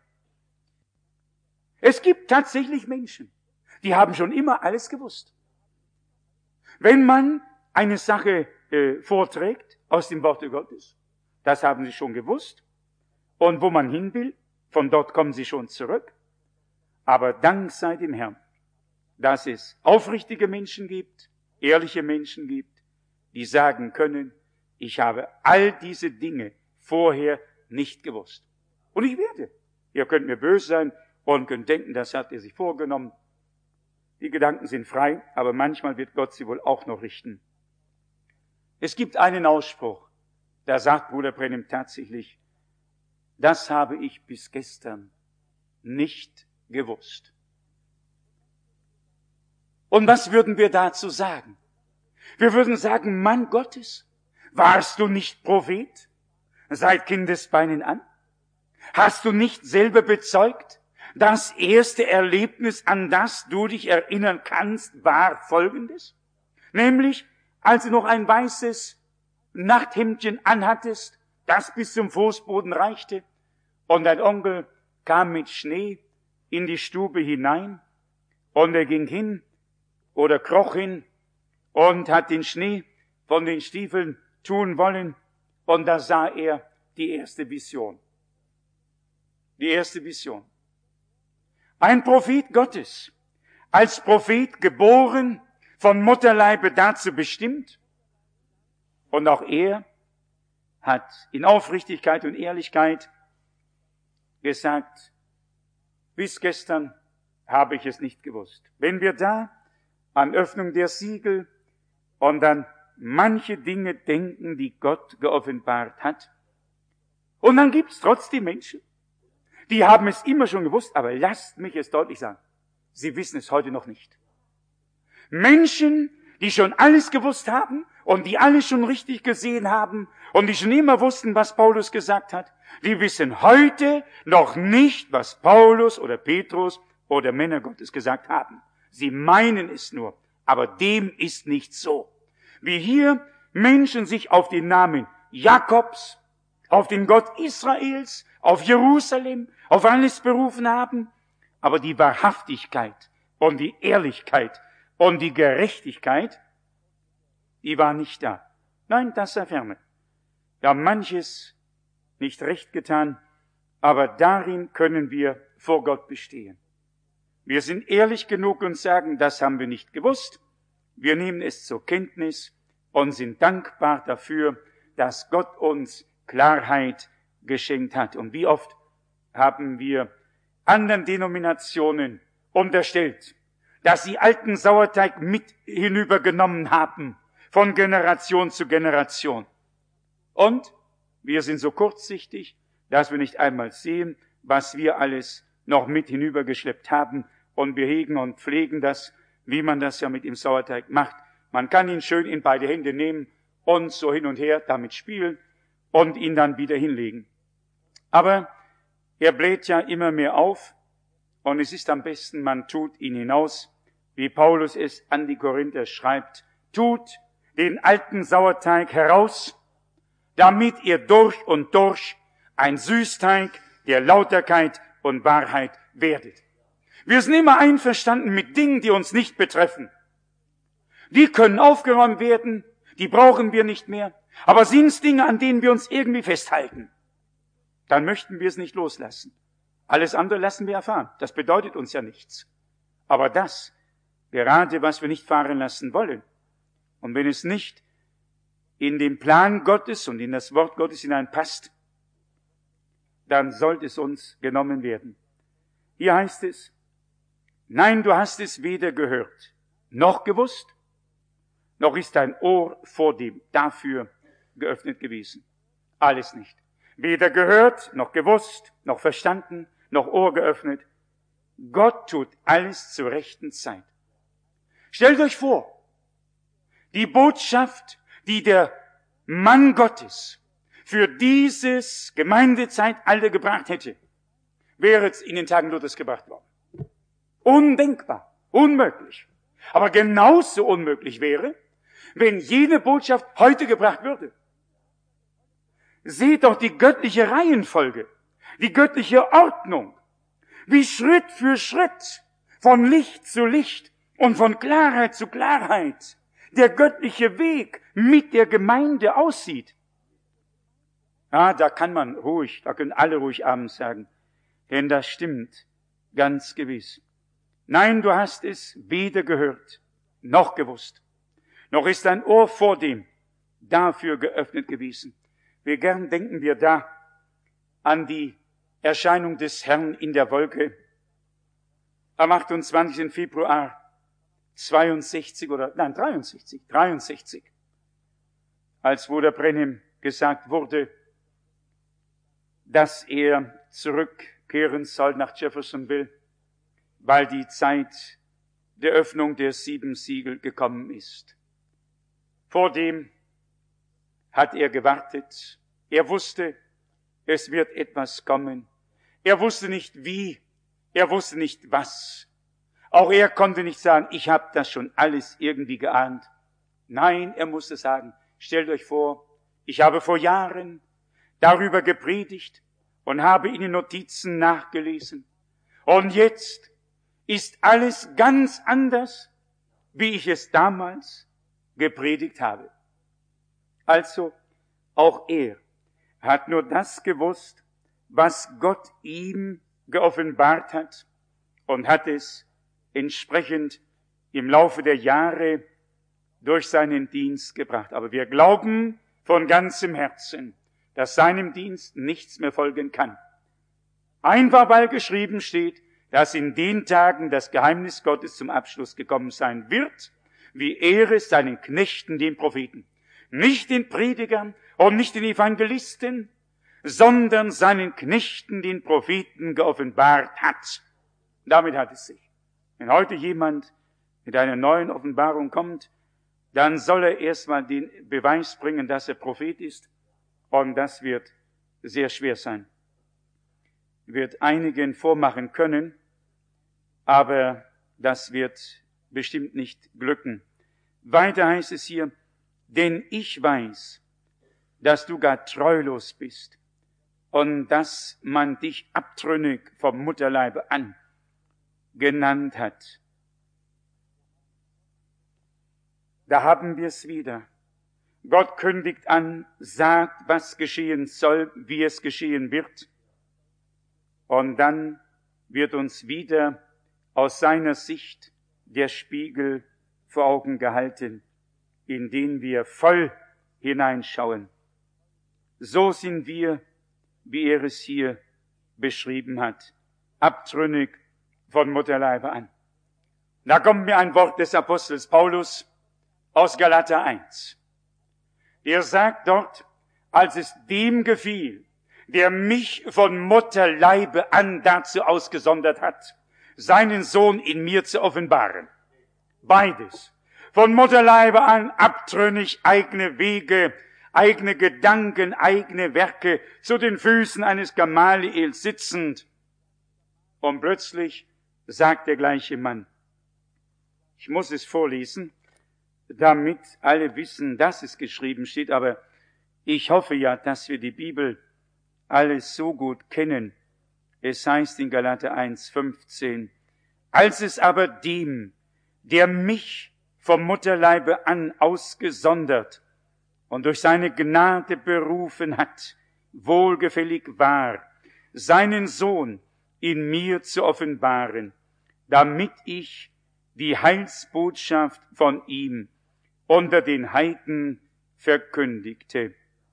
Es gibt tatsächlich Menschen, die haben schon immer alles gewusst. Wenn man eine Sache äh, vorträgt aus dem Worte Gottes, das haben sie schon gewusst. Und wo man hin will, von dort kommen sie schon zurück. Aber Dank sei dem Herrn, dass es aufrichtige Menschen gibt, ehrliche Menschen gibt, die sagen können, ich habe all diese Dinge vorher nicht gewusst. Und ich werde. Ihr könnt mir böse sein und könnt denken, das hat er sich vorgenommen. Die Gedanken sind frei, aber manchmal wird Gott sie wohl auch noch richten. Es gibt einen Ausspruch, da sagt Bruder Branham tatsächlich, das habe ich bis gestern nicht gewusst. Und was würden wir dazu sagen? Wir würden sagen, Mann Gottes, warst du nicht Prophet? Seit Kindesbeinen an? Hast du nicht selber bezeugt? Das erste Erlebnis, an das du dich erinnern kannst, war folgendes. Nämlich, als du noch ein weißes Nachthemdchen anhattest, das bis zum Fußboden reichte, und dein Onkel kam mit Schnee in die Stube hinein, und er ging hin oder kroch hin und hat den Schnee von den Stiefeln tun wollen, und da sah er die erste Vision. Die erste Vision. Ein Prophet Gottes, als Prophet geboren, von Mutterleibe dazu bestimmt, und auch er hat in Aufrichtigkeit und Ehrlichkeit gesagt, bis gestern habe ich es nicht gewusst. Wenn wir da an Öffnung der Siegel und dann manche Dinge denken, die Gott geoffenbart hat. Und dann gibt's trotzdem Menschen, die haben es immer schon gewusst, aber lasst mich es deutlich sagen, sie wissen es heute noch nicht. Menschen, die schon alles gewusst haben und die alles schon richtig gesehen haben und die schon immer wussten, was Paulus gesagt hat, die wissen heute noch nicht, was Paulus oder Petrus oder Männer Gottes gesagt haben. Sie meinen es nur, aber dem ist nicht so. Wie hier Menschen sich auf den Namen Jakobs, auf den Gott Israels, auf Jerusalem, auf alles berufen haben, aber die Wahrhaftigkeit und die Ehrlichkeit und die Gerechtigkeit, die war nicht da. Nein, das sei ferne. Wir haben manches nicht recht getan, aber darin können wir vor Gott bestehen. Wir sind ehrlich genug und sagen, das haben wir nicht gewusst. Wir nehmen es zur Kenntnis und sind dankbar dafür, dass Gott uns Klarheit geschenkt hat. Und wie oft haben wir anderen Denominationen unterstellt, dass sie alten Sauerteig mit hinübergenommen haben, von Generation zu Generation. Und wir sind so kurzsichtig, dass wir nicht einmal sehen, was wir alles noch mit hinübergeschleppt haben. Und wir hegen und pflegen das, wie man das ja mit dem Sauerteig macht. Man kann ihn schön in beide Hände nehmen und so hin und her damit spielen und ihn dann wieder hinlegen. Aber er bläht ja immer mehr auf und es ist am besten, man tut ihn hinaus, wie Paulus es an die Korinther schreibt. Tut den alten Sauerteig heraus, damit ihr durch und durch ein Süßteig der Lauterkeit und Wahrheit werdet. Wir sind immer einverstanden mit Dingen, die uns nicht betreffen. Die können aufgeräumt werden, die brauchen wir nicht mehr. Aber sind es Dinge, an denen wir uns irgendwie festhalten, dann möchten wir es nicht loslassen. Alles andere lassen wir erfahren. Das bedeutet uns ja nichts. Aber das, gerade was wir nicht fahren lassen wollen, und wenn es nicht in den Plan Gottes und in das Wort Gottes hineinpasst, dann sollte es uns genommen werden. Hier heißt es, nein, du hast es weder gehört, noch gewusst, noch ist dein Ohr vor dem dafür geöffnet gewesen. Alles nicht. Weder gehört, noch gewusst, noch verstanden, noch Ohr geöffnet. Gott tut alles zur rechten Zeit. Stellt euch vor, die Botschaft, die der Mann Gottes für dieses Gemeindezeitalter gebracht hätte, wäre jetzt in den Tagen Luthers gebracht worden. Undenkbar, unmöglich. Aber genauso unmöglich wäre, wenn jene Botschaft heute gebracht würde. Seht doch die göttliche Reihenfolge, die göttliche Ordnung, wie Schritt für Schritt von Licht zu Licht und von Klarheit zu Klarheit der göttliche Weg mit der Gemeinde aussieht. Ja, da kann man ruhig, da können alle ruhig Amen sagen, denn das stimmt ganz gewiss. Nein, du hast es weder gehört, noch gewusst, noch ist dein Ohr vor dem dafür geöffnet gewesen. Wie gern denken wir da an die Erscheinung des Herrn in der Wolke am achtundzwanzigsten Februar zweiundsechzig oder, nein, dreiundsechzig, dreiundsechzig, als Bruder Brenhem gesagt wurde, dass er zurückkehren soll nach Jeffersonville, weil die Zeit der Öffnung der sieben Siegel gekommen ist. Vor dem hat er gewartet. Er wusste, es wird etwas kommen. Er wusste nicht wie, er wusste nicht was. Auch er konnte nicht sagen, ich habe das schon alles irgendwie geahnt. Nein, er musste sagen, stellt euch vor, ich habe vor Jahren darüber gepredigt und habe in den Notizen nachgelesen. Und jetzt ist alles ganz anders, wie ich es damals gepredigt habe. Also, auch er hat nur das gewusst, was Gott ihm geoffenbart hat und hat es entsprechend im Laufe der Jahre durch seinen Dienst gebracht. Aber wir glauben von ganzem Herzen, dass seinem Dienst nichts mehr folgen kann. Einfach weil geschrieben steht, dass in den Tagen das Geheimnis Gottes zum Abschluss gekommen sein wird wie er es seinen Knechten, den Propheten, nicht den Predigern und nicht den Evangelisten, sondern seinen Knechten, den Propheten, geoffenbart hat. Damit hat es sich. Wenn heute jemand mit einer neuen Offenbarung kommt, dann soll er erstmal den Beweis bringen, dass er Prophet ist. Und das wird sehr schwer sein. Wird einigen vormachen können, aber das wird bestimmt nicht glücken. Weiter heißt es hier, denn ich weiß, dass du gar treulos bist und dass man dich abtrünnig vom Mutterleibe an genannt hat. Da haben wir es wieder. Gott kündigt an, sagt, was geschehen soll, wie es geschehen wird. Und dann wird uns wieder aus seiner Sicht der Spiegel vor Augen gehalten, in den wir voll hineinschauen. So sind wir, wie er es hier beschrieben hat, abtrünnig von Mutterleibe an. Da kommt mir ein Wort des Apostels Paulus aus Galater eins. Der sagt dort, als es dem gefiel, der mich von Mutterleibe an dazu ausgesondert hat, seinen Sohn in mir zu offenbaren. Beides. Von Mutterleibe an abtrünnig, eigene Wege, eigene Gedanken, eigene Werke, zu den Füßen eines Gamaliel sitzend. Und plötzlich sagt der gleiche Mann, ich muss es vorlesen, damit alle wissen, dass es geschrieben steht, aber ich hoffe ja, dass wir die Bibel alles so gut kennen. Es heißt in Galater eins, fünfzehn, als es aber dem, der mich vom Mutterleibe an ausgesondert und durch seine Gnade berufen hat, wohlgefällig war, seinen Sohn in mir zu offenbaren, damit ich die Heilsbotschaft von ihm unter den Heiden verkündigte.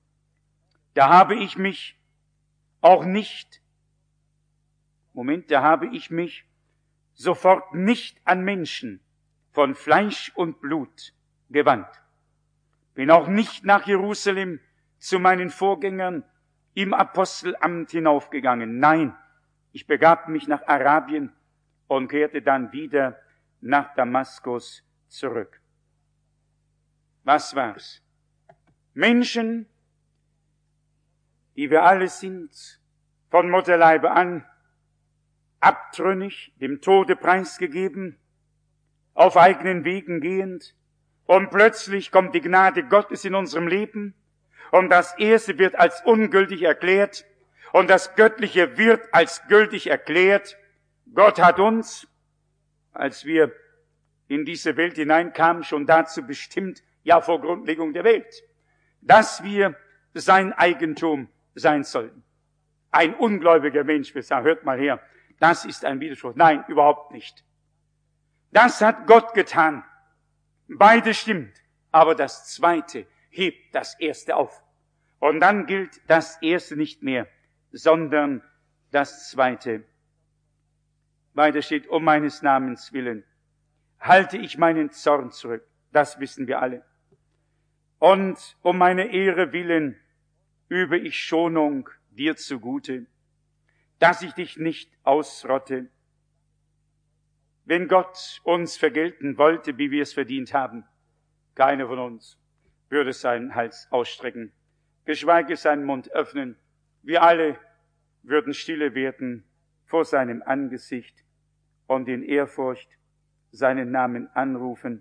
Da habe ich mich auch nicht, Moment, da habe ich mich sofort nicht an Menschen von Fleisch und Blut gewandt. Bin auch nicht nach Jerusalem zu meinen Vorgängern im Apostelamt hinaufgegangen. Nein, ich begab mich nach Arabien und kehrte dann wieder nach Damaskus zurück. Was war's? Menschen, die wir alle sind, von Mutterleibe an, abtrünnig, dem Tode preisgegeben, auf eigenen Wegen gehend, und plötzlich kommt die Gnade Gottes in unserem Leben, und das Erste wird als ungültig erklärt, und das Göttliche wird als gültig erklärt. Gott hat uns, als wir in diese Welt hineinkamen, schon dazu bestimmt, ja vor Grundlegung der Welt, dass wir sein Eigentum sein sollten. Ein ungläubiger Mensch wird sagen, hört mal her, das ist ein Widerspruch. Nein, überhaupt nicht. Das hat Gott getan. Beides stimmt. Aber das Zweite hebt das Erste auf. Und dann gilt das Erste nicht mehr, sondern das Zweite. Weiter steht, um meines Namens willen halte ich meinen Zorn zurück. Das wissen wir alle. Und um meine Ehre willen übe ich Schonung dir zugute, dass ich dich nicht ausrotte. Wenn Gott uns vergelten wollte, wie wir es verdient haben, keiner von uns würde seinen Hals ausstrecken, geschweige seinen Mund öffnen. Wir alle würden stille werden vor seinem Angesicht und in Ehrfurcht seinen Namen anrufen.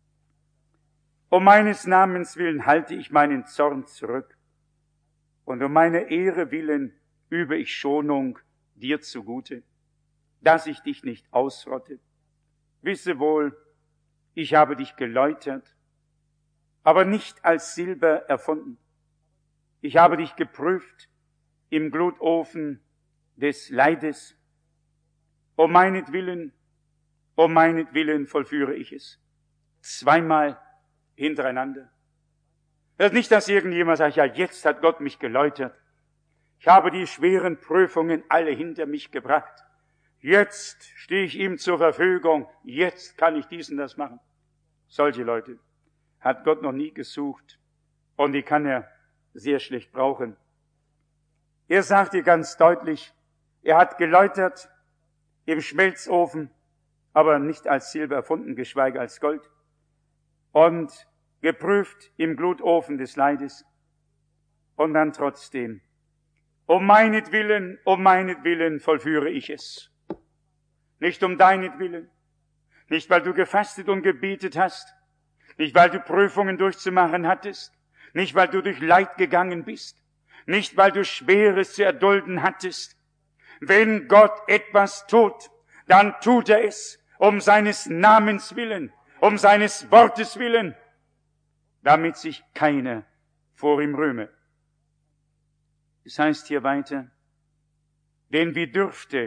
Um meines Namens willen halte ich meinen Zorn zurück, und um meine Ehre willen übe ich Schonung dir zugute, dass ich dich nicht ausrotte. Wisse wohl, ich habe dich geläutert, aber nicht als Silber erfunden. Ich habe dich geprüft im Glutofen des Leides. Um meinetwillen, um meinetwillen vollführe ich es. Zweimal hintereinander. Das ist nicht, dass irgendjemand sagt, ja, jetzt hat Gott mich geläutert. Ich habe die schweren Prüfungen alle hinter mich gebracht. Jetzt stehe ich ihm zur Verfügung. Jetzt kann ich dies und das machen. Solche Leute hat Gott noch nie gesucht und die kann er sehr schlecht brauchen. Er sagt dir ganz deutlich, er hat geläutert im Schmelzofen, aber nicht als Silber erfunden, geschweige als Gold, und geprüft im Glutofen des Leides. Und dann trotzdem, um meinetwillen, um meinetwillen vollführe ich es. Nicht um deinetwillen, nicht weil du gefastet und gebetet hast, nicht weil du Prüfungen durchzumachen hattest, nicht weil du durch Leid gegangen bist, nicht weil du Schweres zu erdulden hattest. Wenn Gott etwas tut, dann tut er es um seines Namens willen, um seines Wortes willen, damit sich keiner vor ihm rühme. Es heißt hier weiter, denn wie dürfte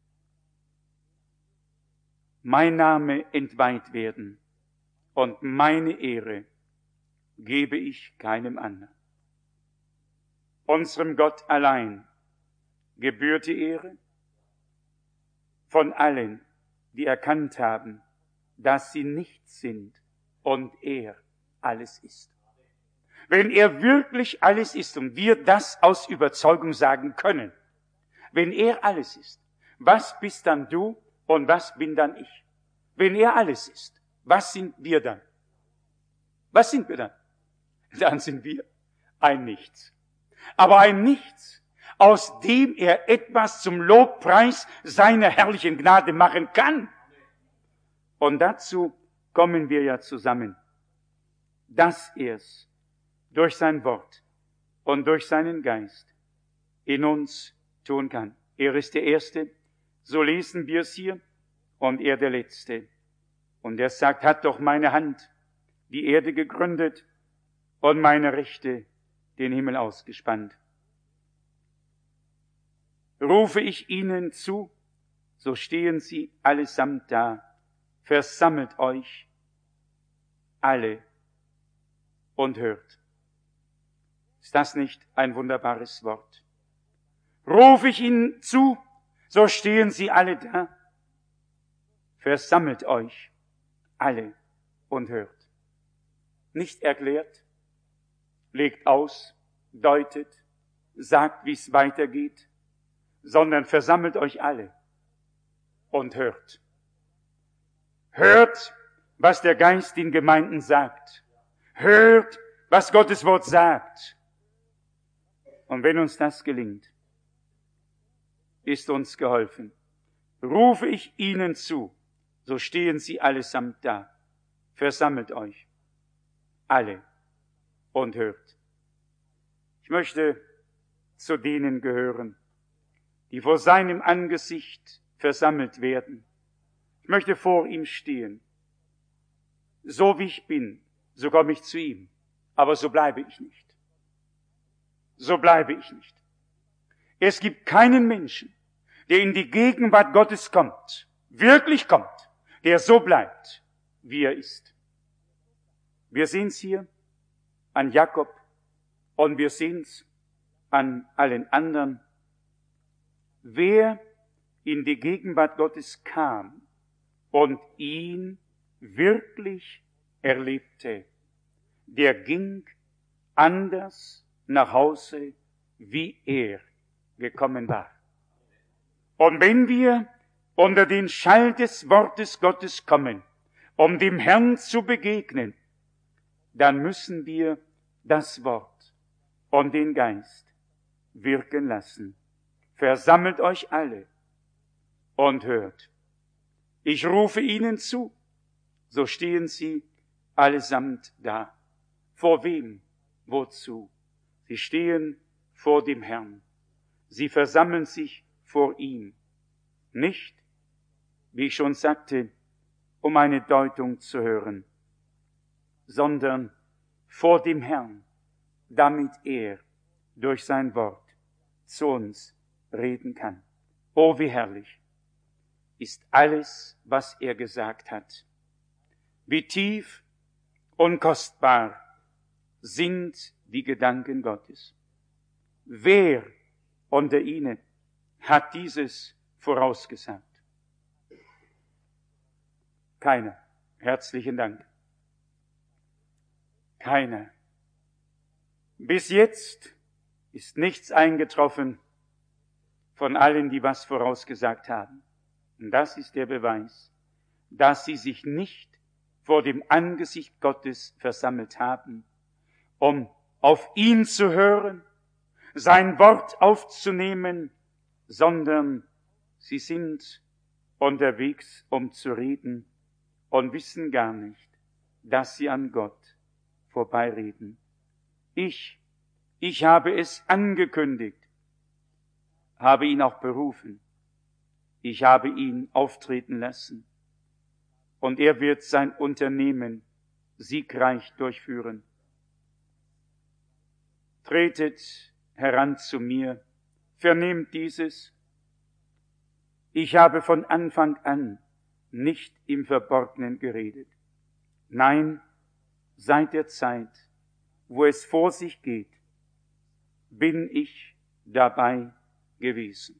mein Name entweiht werden und meine Ehre gebe ich keinem anderen. Unserem Gott allein gebührt die Ehre von allen, die erkannt haben, dass sie nichts sind und er alles ist. Wenn er wirklich alles ist und wir das aus Überzeugung sagen können, wenn er alles ist, was bist dann du und was bin dann ich? Wenn er alles ist, was sind wir dann? Was sind wir dann? Dann sind wir ein Nichts. Aber ein Nichts, aus dem er etwas zum Lobpreis seiner herrlichen Gnade machen kann. Und dazu kommen wir ja zusammen, dass er's durch sein Wort und durch seinen Geist in uns tun kann. Er ist der Erste, so lesen wir es hier, und er der Letzte. Und er sagt, hat doch meine Hand die Erde gegründet und meine Rechte den Himmel ausgespannt. Rufe ich ihnen zu, so stehen sie allesamt da, versammelt euch alle und hört. Ist das nicht ein wunderbares Wort? Rufe ich ihnen zu, so stehen sie alle da, versammelt euch alle und hört. Nicht erklärt, legt aus, deutet, sagt, wie es weitergeht, sondern versammelt euch alle und hört. Hört, was der Geist den Gemeinden sagt. Hört, was Gottes Wort sagt. Und wenn uns das gelingt, ist uns geholfen. Rufe ich ihnen zu, so stehen sie allesamt da. Versammelt euch alle und hört. Ich möchte zu denen gehören, die vor seinem Angesicht versammelt werden. Ich möchte vor ihm stehen. So wie ich bin, so komme ich zu ihm. Aber so bleibe ich nicht. So bleibe ich nicht. Es gibt keinen Menschen, der in die Gegenwart Gottes kommt, wirklich kommt, der so bleibt, wie er ist. Wir sehen es hier an Jakob und wir sehen es an allen anderen. Wer in die Gegenwart Gottes kam und ihn wirklich erlebte, der ging anders nach Hause, wie er gekommen war. Und wenn wir unter den Schall des Wortes Gottes kommen, um dem Herrn zu begegnen, dann müssen wir das Wort und den Geist wirken lassen. Versammelt euch alle und hört. Ich rufe ihnen zu, so stehen sie allesamt da. Vor wem? Wozu? Sie stehen vor dem Herrn. Sie versammeln sich vor ihm. Nicht, wie ich schon sagte, um eine Deutung zu hören, sondern vor dem Herrn, damit er durch sein Wort zu uns reden kann. Oh, wie herrlich ist alles, was er gesagt hat. Wie tief und kostbar sind die Gedanken Gottes. Wer unter ihnen hat dieses vorausgesagt? Keiner. Herzlichen Dank. Keiner. Bis jetzt ist nichts eingetroffen von allen, die was vorausgesagt haben. Und das ist der Beweis, dass sie sich nicht vor dem Angesicht Gottes versammelt haben, um auf ihn zu hören, sein Wort aufzunehmen, sondern sie sind unterwegs, um zu reden und wissen gar nicht, dass sie an Gott vorbeireden. Ich, ich habe es angekündigt, habe ihn auch berufen. Ich habe ihn auftreten lassen. Und er wird sein Unternehmen siegreich durchführen. Tretet heran zu mir, vernehmt dieses. Ich habe von Anfang an nicht im Verborgenen geredet. Nein, seit der Zeit, wo es vor sich geht, bin ich dabei gewesen.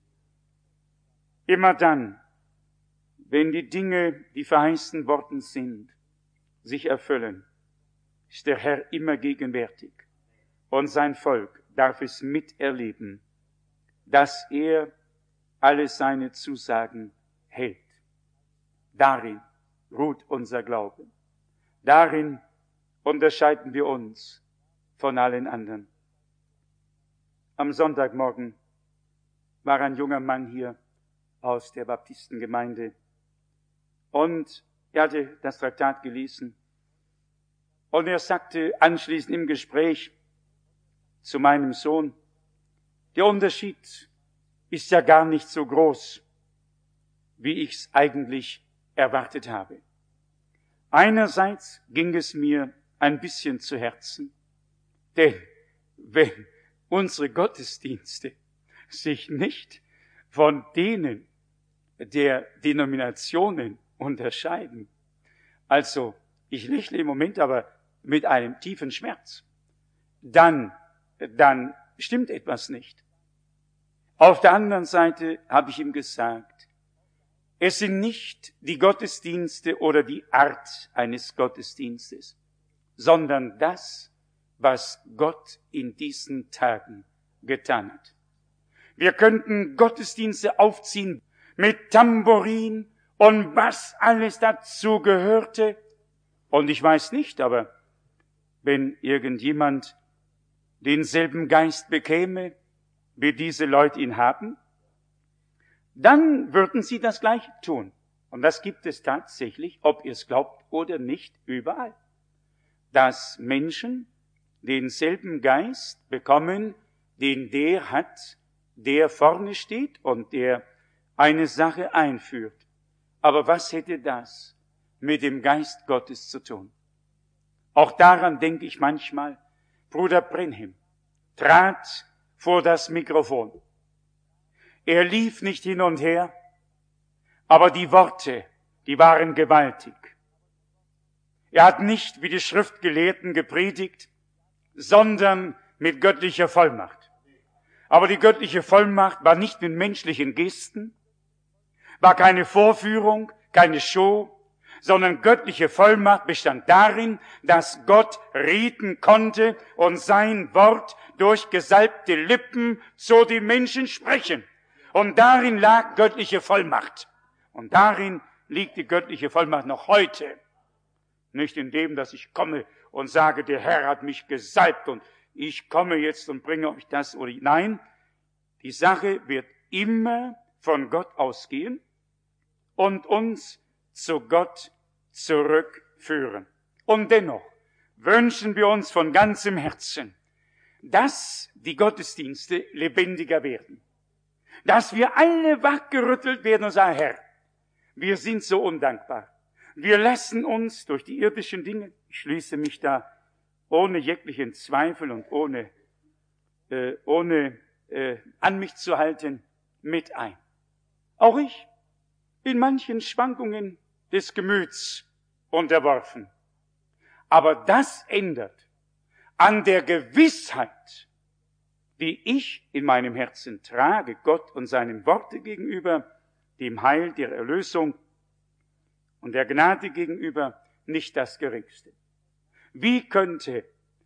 Immer dann, wenn die Dinge, die verheißen worden sind, sich erfüllen, ist der Herr immer gegenwärtig. Und sein Volk darf es miterleben, dass er alle seine Zusagen hält. Darin ruht unser Glaube. Darin unterscheiden wir uns von allen anderen. Am Sonntagmorgen war ein junger Mann hier aus der Baptistengemeinde und er hatte das Traktat gelesen und er sagte anschließend im Gespräch zu meinem Sohn, der Unterschied ist ja gar nicht so groß, wie ich es eigentlich erwartet habe. Einerseits ging es mir ein bisschen zu Herzen, denn wenn unsere Gottesdienste sich nicht von denen der Denominationen unterscheiden, also ich lächle im Moment aber mit einem tiefen Schmerz, dann, dann stimmt etwas nicht. Auf der anderen Seite habe ich ihm gesagt, es sind nicht die Gottesdienste oder die Art eines Gottesdienstes, sondern das, was Gott in diesen Tagen getan hat. Wir könnten Gottesdienste aufziehen mit Tambourin und was alles dazu gehörte. Und ich weiß nicht, aber wenn irgendjemand denselben Geist bekäme, wie diese Leute ihn haben, dann würden sie das Gleiche tun. Und das gibt es tatsächlich, ob ihr es glaubt oder nicht, überall. Dass Menschen denselben Geist bekommen, den der hat, der vorne steht und der eine Sache einführt. Aber was hätte das mit dem Geist Gottes zu tun? Auch daran denke ich manchmal. Bruder Brenhem trat vor das Mikrofon. Er lief nicht hin und her, aber die Worte, die waren gewaltig. Er hat nicht wie die Schriftgelehrten gepredigt, sondern mit göttlicher Vollmacht. Aber die göttliche Vollmacht war nicht mit menschlichen Gesten, war keine Vorführung, keine Show, sondern göttliche Vollmacht bestand darin, dass Gott reden konnte und sein Wort durch gesalbte Lippen zu den Menschen sprechen. Und darin lag göttliche Vollmacht. Und darin liegt die göttliche Vollmacht noch heute. Nicht in dem, dass ich komme und sage, der Herr hat mich gesalbt und ich komme jetzt und bringe euch das oder nein. Die Sache wird immer von Gott ausgehen und uns zu Gott zurückführen. Und dennoch wünschen wir uns von ganzem Herzen, dass die Gottesdienste lebendiger werden. Dass wir alle wachgerüttelt werden und sagen, Herr, wir sind so undankbar. Wir lassen uns durch die irdischen Dinge, ich schließe mich da ohne jeglichen Zweifel und ohne, äh, ohne äh, an mich zu halten, mit ein. Auch ich in manchen Schwankungen des Gemüts unterworfen. Aber das ändert an der Gewissheit, die ich in meinem Herzen trage, Gott und seinem Worte gegenüber, dem Heil, der Erlösung und der Gnade gegenüber, nicht das Geringste. Wie könnte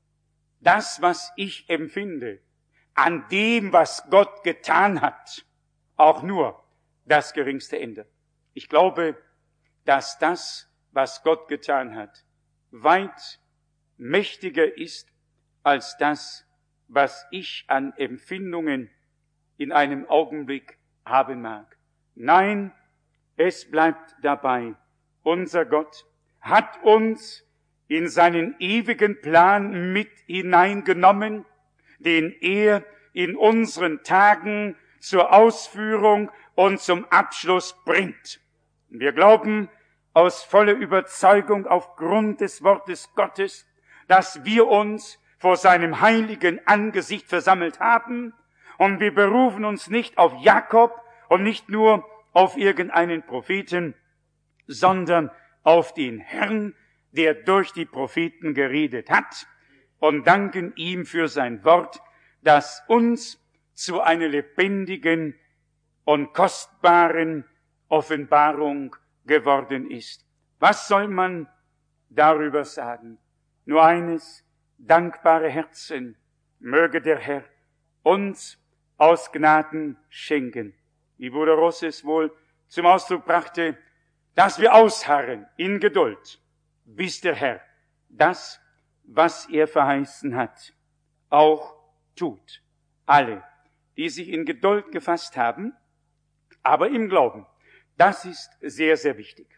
das, was ich empfinde, an dem, was Gott getan hat, auch nur das geringste ändern? Ich glaube, dass das, was Gott getan hat, weit mächtiger ist als das, was ich an Empfindungen in einem Augenblick haben mag. Nein, es bleibt dabei. Unser Gott hat uns in seinen ewigen Plan mit hineingenommen, den er in unseren Tagen zur Ausführung und zum Abschluss bringt. Wir glauben aus voller Überzeugung aufgrund des Wortes Gottes, dass wir uns vor seinem heiligen Angesicht versammelt haben, und wir berufen uns nicht auf Jakob und nicht nur auf irgendeinen Propheten, sondern auf den Herrn, der durch die Propheten geredet hat, und danken ihm für sein Wort, das uns zu einer lebendigen und kostbaren Offenbarung geworden ist. Was soll man darüber sagen? Nur eines: dankbare Herzen möge der Herr uns aus Gnaden schenken. Wie Bruder Ross es wohl zum Ausdruck brachte, dass wir ausharren in Geduld, bis der Herr das, was er verheißen hat, auch tut. Alle, die sich in Geduld gefasst haben, aber im Glauben, das ist sehr, sehr wichtig.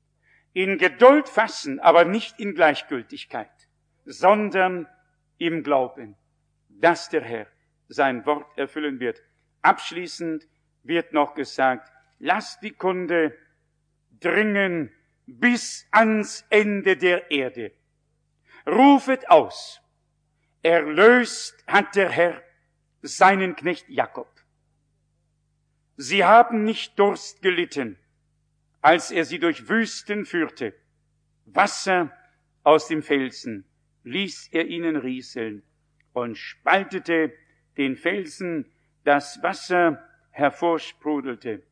In Geduld fassen, aber nicht in Gleichgültigkeit, sondern im Glauben, dass der Herr sein Wort erfüllen wird. Abschließend wird noch gesagt, lasst die Kunde dringen bis ans Ende der Erde. Rufet aus, erlöst hat der Herr seinen Knecht Jakob. Sie haben nicht Durst gelitten, als er sie durch Wüsten führte. Wasser aus dem Felsen ließ er ihnen rieseln und spaltete den Felsen, das Wasser hervorsprudelte.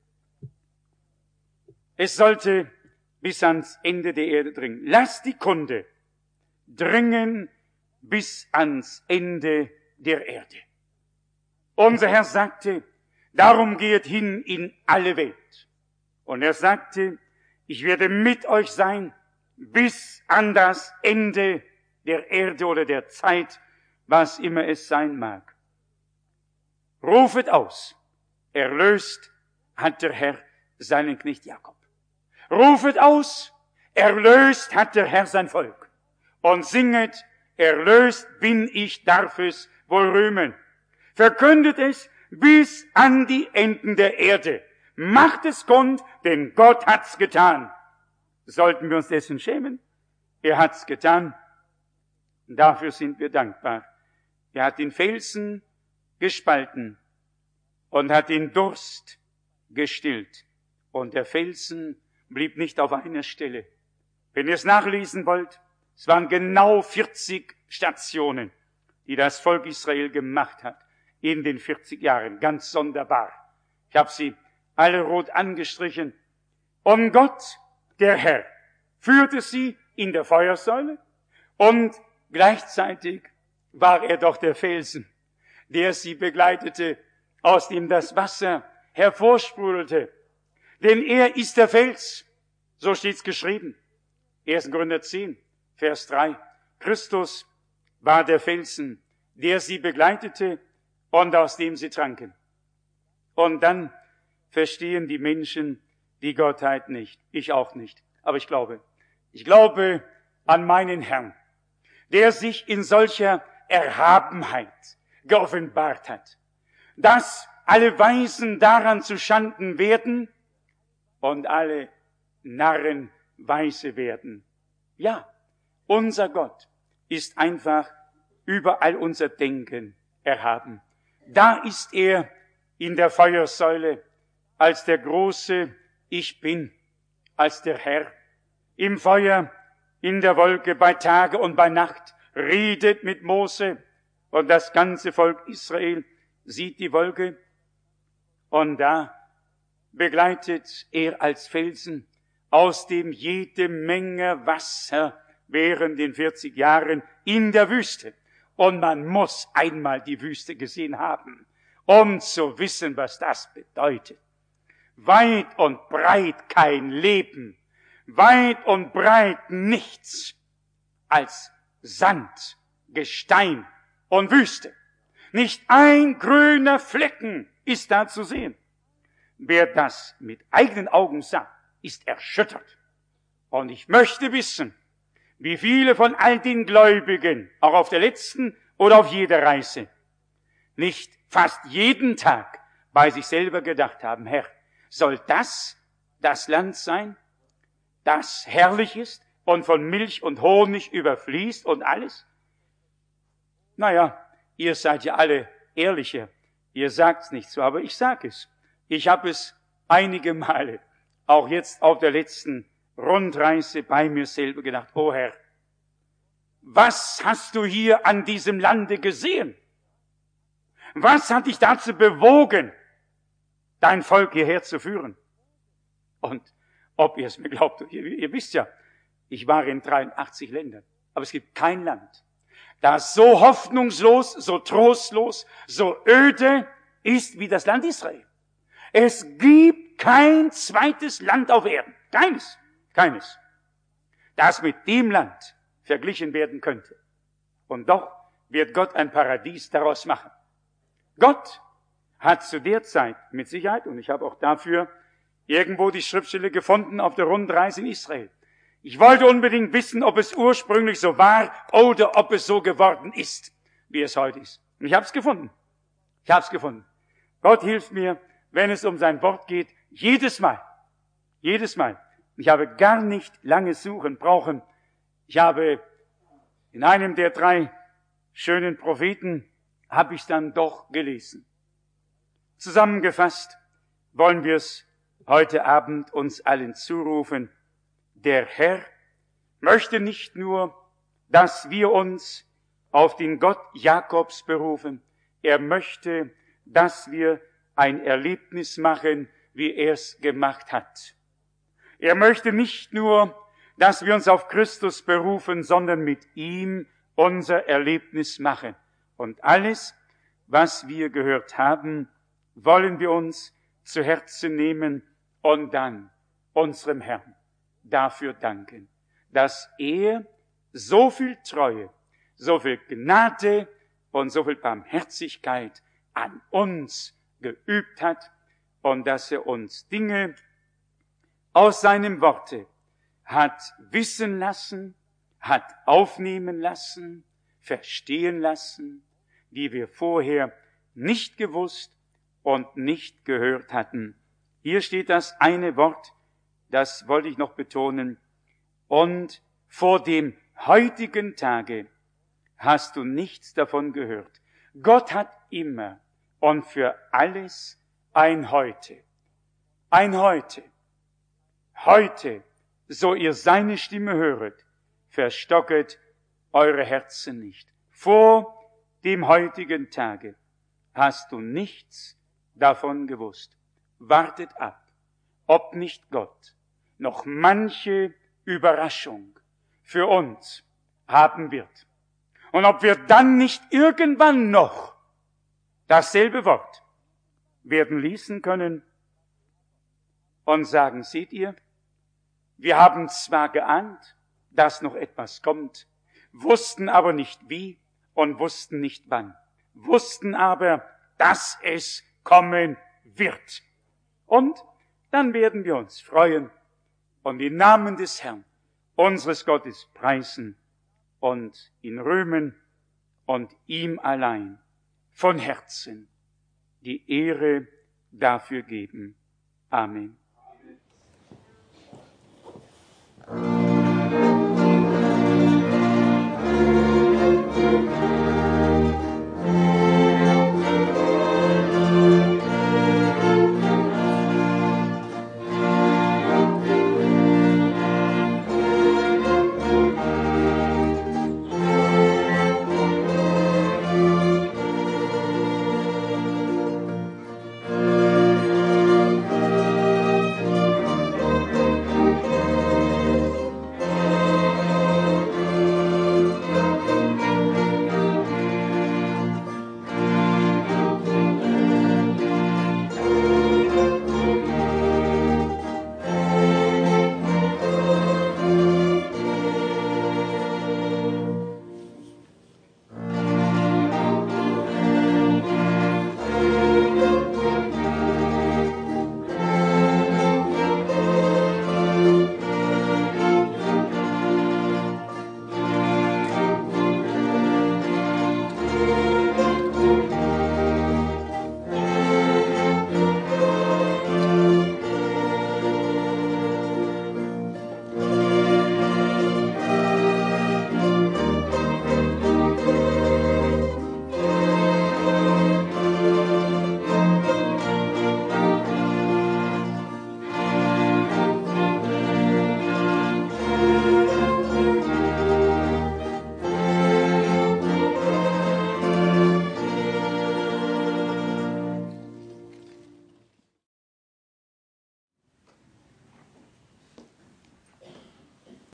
Es sollte bis ans Ende der Erde dringen. Lasst die Kunde dringen bis ans Ende der Erde. Unser Herr sagte, darum geht hin in alle Welt. Und er sagte, ich werde mit euch sein bis an das Ende der Erde oder der Zeit, was immer es sein mag. Rufet aus, erlöst hat der Herr seinen Knecht Jakob. Rufet aus, erlöst hat der Herr sein Volk. Und singet, erlöst bin ich, darf es wohl rühmen. Verkündet es bis an die Enden der Erde. Macht es kund, denn Gott hat's getan. Sollten wir uns dessen schämen? Er hat's getan. Dafür sind wir dankbar. Er hat den Felsen gespalten und hat den Durst gestillt. Und der Felsen blieb nicht auf einer Stelle. Wenn ihr es nachlesen wollt, es waren genau vierzig Stationen, die das Volk Israel gemacht hat in den vierzig Jahren. Ganz sonderbar. Ich habe sie alle rot angestrichen. Und Gott, der Herr, führte sie in der Feuersäule und gleichzeitig war er doch der Felsen, der sie begleitete, aus dem das Wasser hervorsprudelte. Denn er ist der Fels, so steht's geschrieben. erster Korinther zehn, Vers drei. Christus war der Felsen, der sie begleitete und aus dem sie tranken. Und dann verstehen die Menschen die Gottheit nicht. Ich auch nicht. Aber ich glaube, ich glaube an meinen Herrn, der sich in solcher Erhabenheit geoffenbart hat, dass alle Weisen daran zuschanden werden und alle Narren weise werden. Ja, unser Gott ist einfach über all unser Denken erhaben. Da ist er in der Feuersäule als der große Ich Bin, als der Herr. Im Feuer, in der Wolke, bei Tage und bei Nacht redet mit Mose, und das ganze Volk Israel sieht die Wolke, und da begleitet er als Felsen, aus dem jede Menge Wasser während den vierzig Jahren in der Wüste. Und man muss einmal die Wüste gesehen haben, um zu wissen, was das bedeutet. Weit und breit kein Leben, weit und breit nichts als Sand, Gestein und Wüste. Nicht ein grüner Flecken ist da zu sehen. Wer das mit eigenen Augen sah, ist erschüttert. Und ich möchte wissen, wie viele von all den Gläubigen, auch auf der letzten oder auf jeder Reise, nicht fast jeden Tag bei sich selber gedacht haben, Herr, soll das das Land sein, das herrlich ist und von Milch und Honig überfließt und alles? Naja, ihr seid ja alle ehrliche, ihr sagt's nicht so, aber ich sag es. Ich habe es einige Male, auch jetzt auf der letzten Rundreise bei mir selber gedacht, oh Herr, was hast du hier an diesem Lande gesehen? Was hat dich dazu bewogen, dein Volk hierher zu führen? Und ob ihr es mir glaubt, ihr, ihr wisst ja, ich war in dreiundachtzig Ländern, aber es gibt kein Land, das so hoffnungslos, so trostlos, so öde ist wie das Land Israel. Es gibt kein zweites Land auf Erden, keines, keines, das mit dem Land verglichen werden könnte. Und doch wird Gott ein Paradies daraus machen. Gott hat zu der Zeit mit Sicherheit, und ich habe auch dafür irgendwo die Schriftstelle gefunden auf der Rundreise in Israel. Ich wollte unbedingt wissen, ob es ursprünglich so war oder ob es so geworden ist, wie es heute ist. Und ich habe es gefunden. Ich habe es gefunden. Gott hilft mir, wenn es um sein Wort geht, jedes Mal. Jedes Mal. Ich habe gar nicht lange suchen brauchen. Ich habe in einem der drei schönen Propheten, habe ich dann doch gelesen. Zusammengefasst wollen wir es heute Abend uns allen zurufen. Der Herr möchte nicht nur, dass wir uns auf den Gott Jakobs berufen. Er möchte, dass wir ein Erlebnis machen, wie er es gemacht hat. Er möchte nicht nur, dass wir uns auf Christus berufen, sondern mit ihm unser Erlebnis machen. Und alles, was wir gehört haben, wollen wir uns zu Herzen nehmen und dann unserem Herrn dafür danken, dass er so viel Treue, so viel Gnade und so viel Barmherzigkeit an uns geübt hat und dass er uns Dinge aus seinem Worte hat wissen lassen, hat aufnehmen lassen, verstehen lassen, die wir vorher nicht gewusst und nicht gehört hatten. Hier steht das eine Wort, das wollte ich noch betonen. Und vor dem heutigen Tage hast du nichts davon gehört. Gott hat immer und für alles ein Heute. Ein Heute. Heute, so ihr seine Stimme höret, verstocket eure Herzen nicht. Vor dem heutigen Tage hast du nichts davon gewusst. Wartet ab, ob nicht Gott noch manche Überraschung für uns haben wird. Und ob wir dann nicht irgendwann noch dasselbe Wort werden lesen können und sagen, seht ihr, wir haben zwar geahnt, dass noch etwas kommt, wussten aber nicht wie und wussten nicht wann, wussten aber, dass es kommen wird. Und dann werden wir uns freuen und den Namen des Herrn, unseres Gottes, preisen und ihn rühmen und ihm allein von Herzen die Ehre dafür geben. Amen.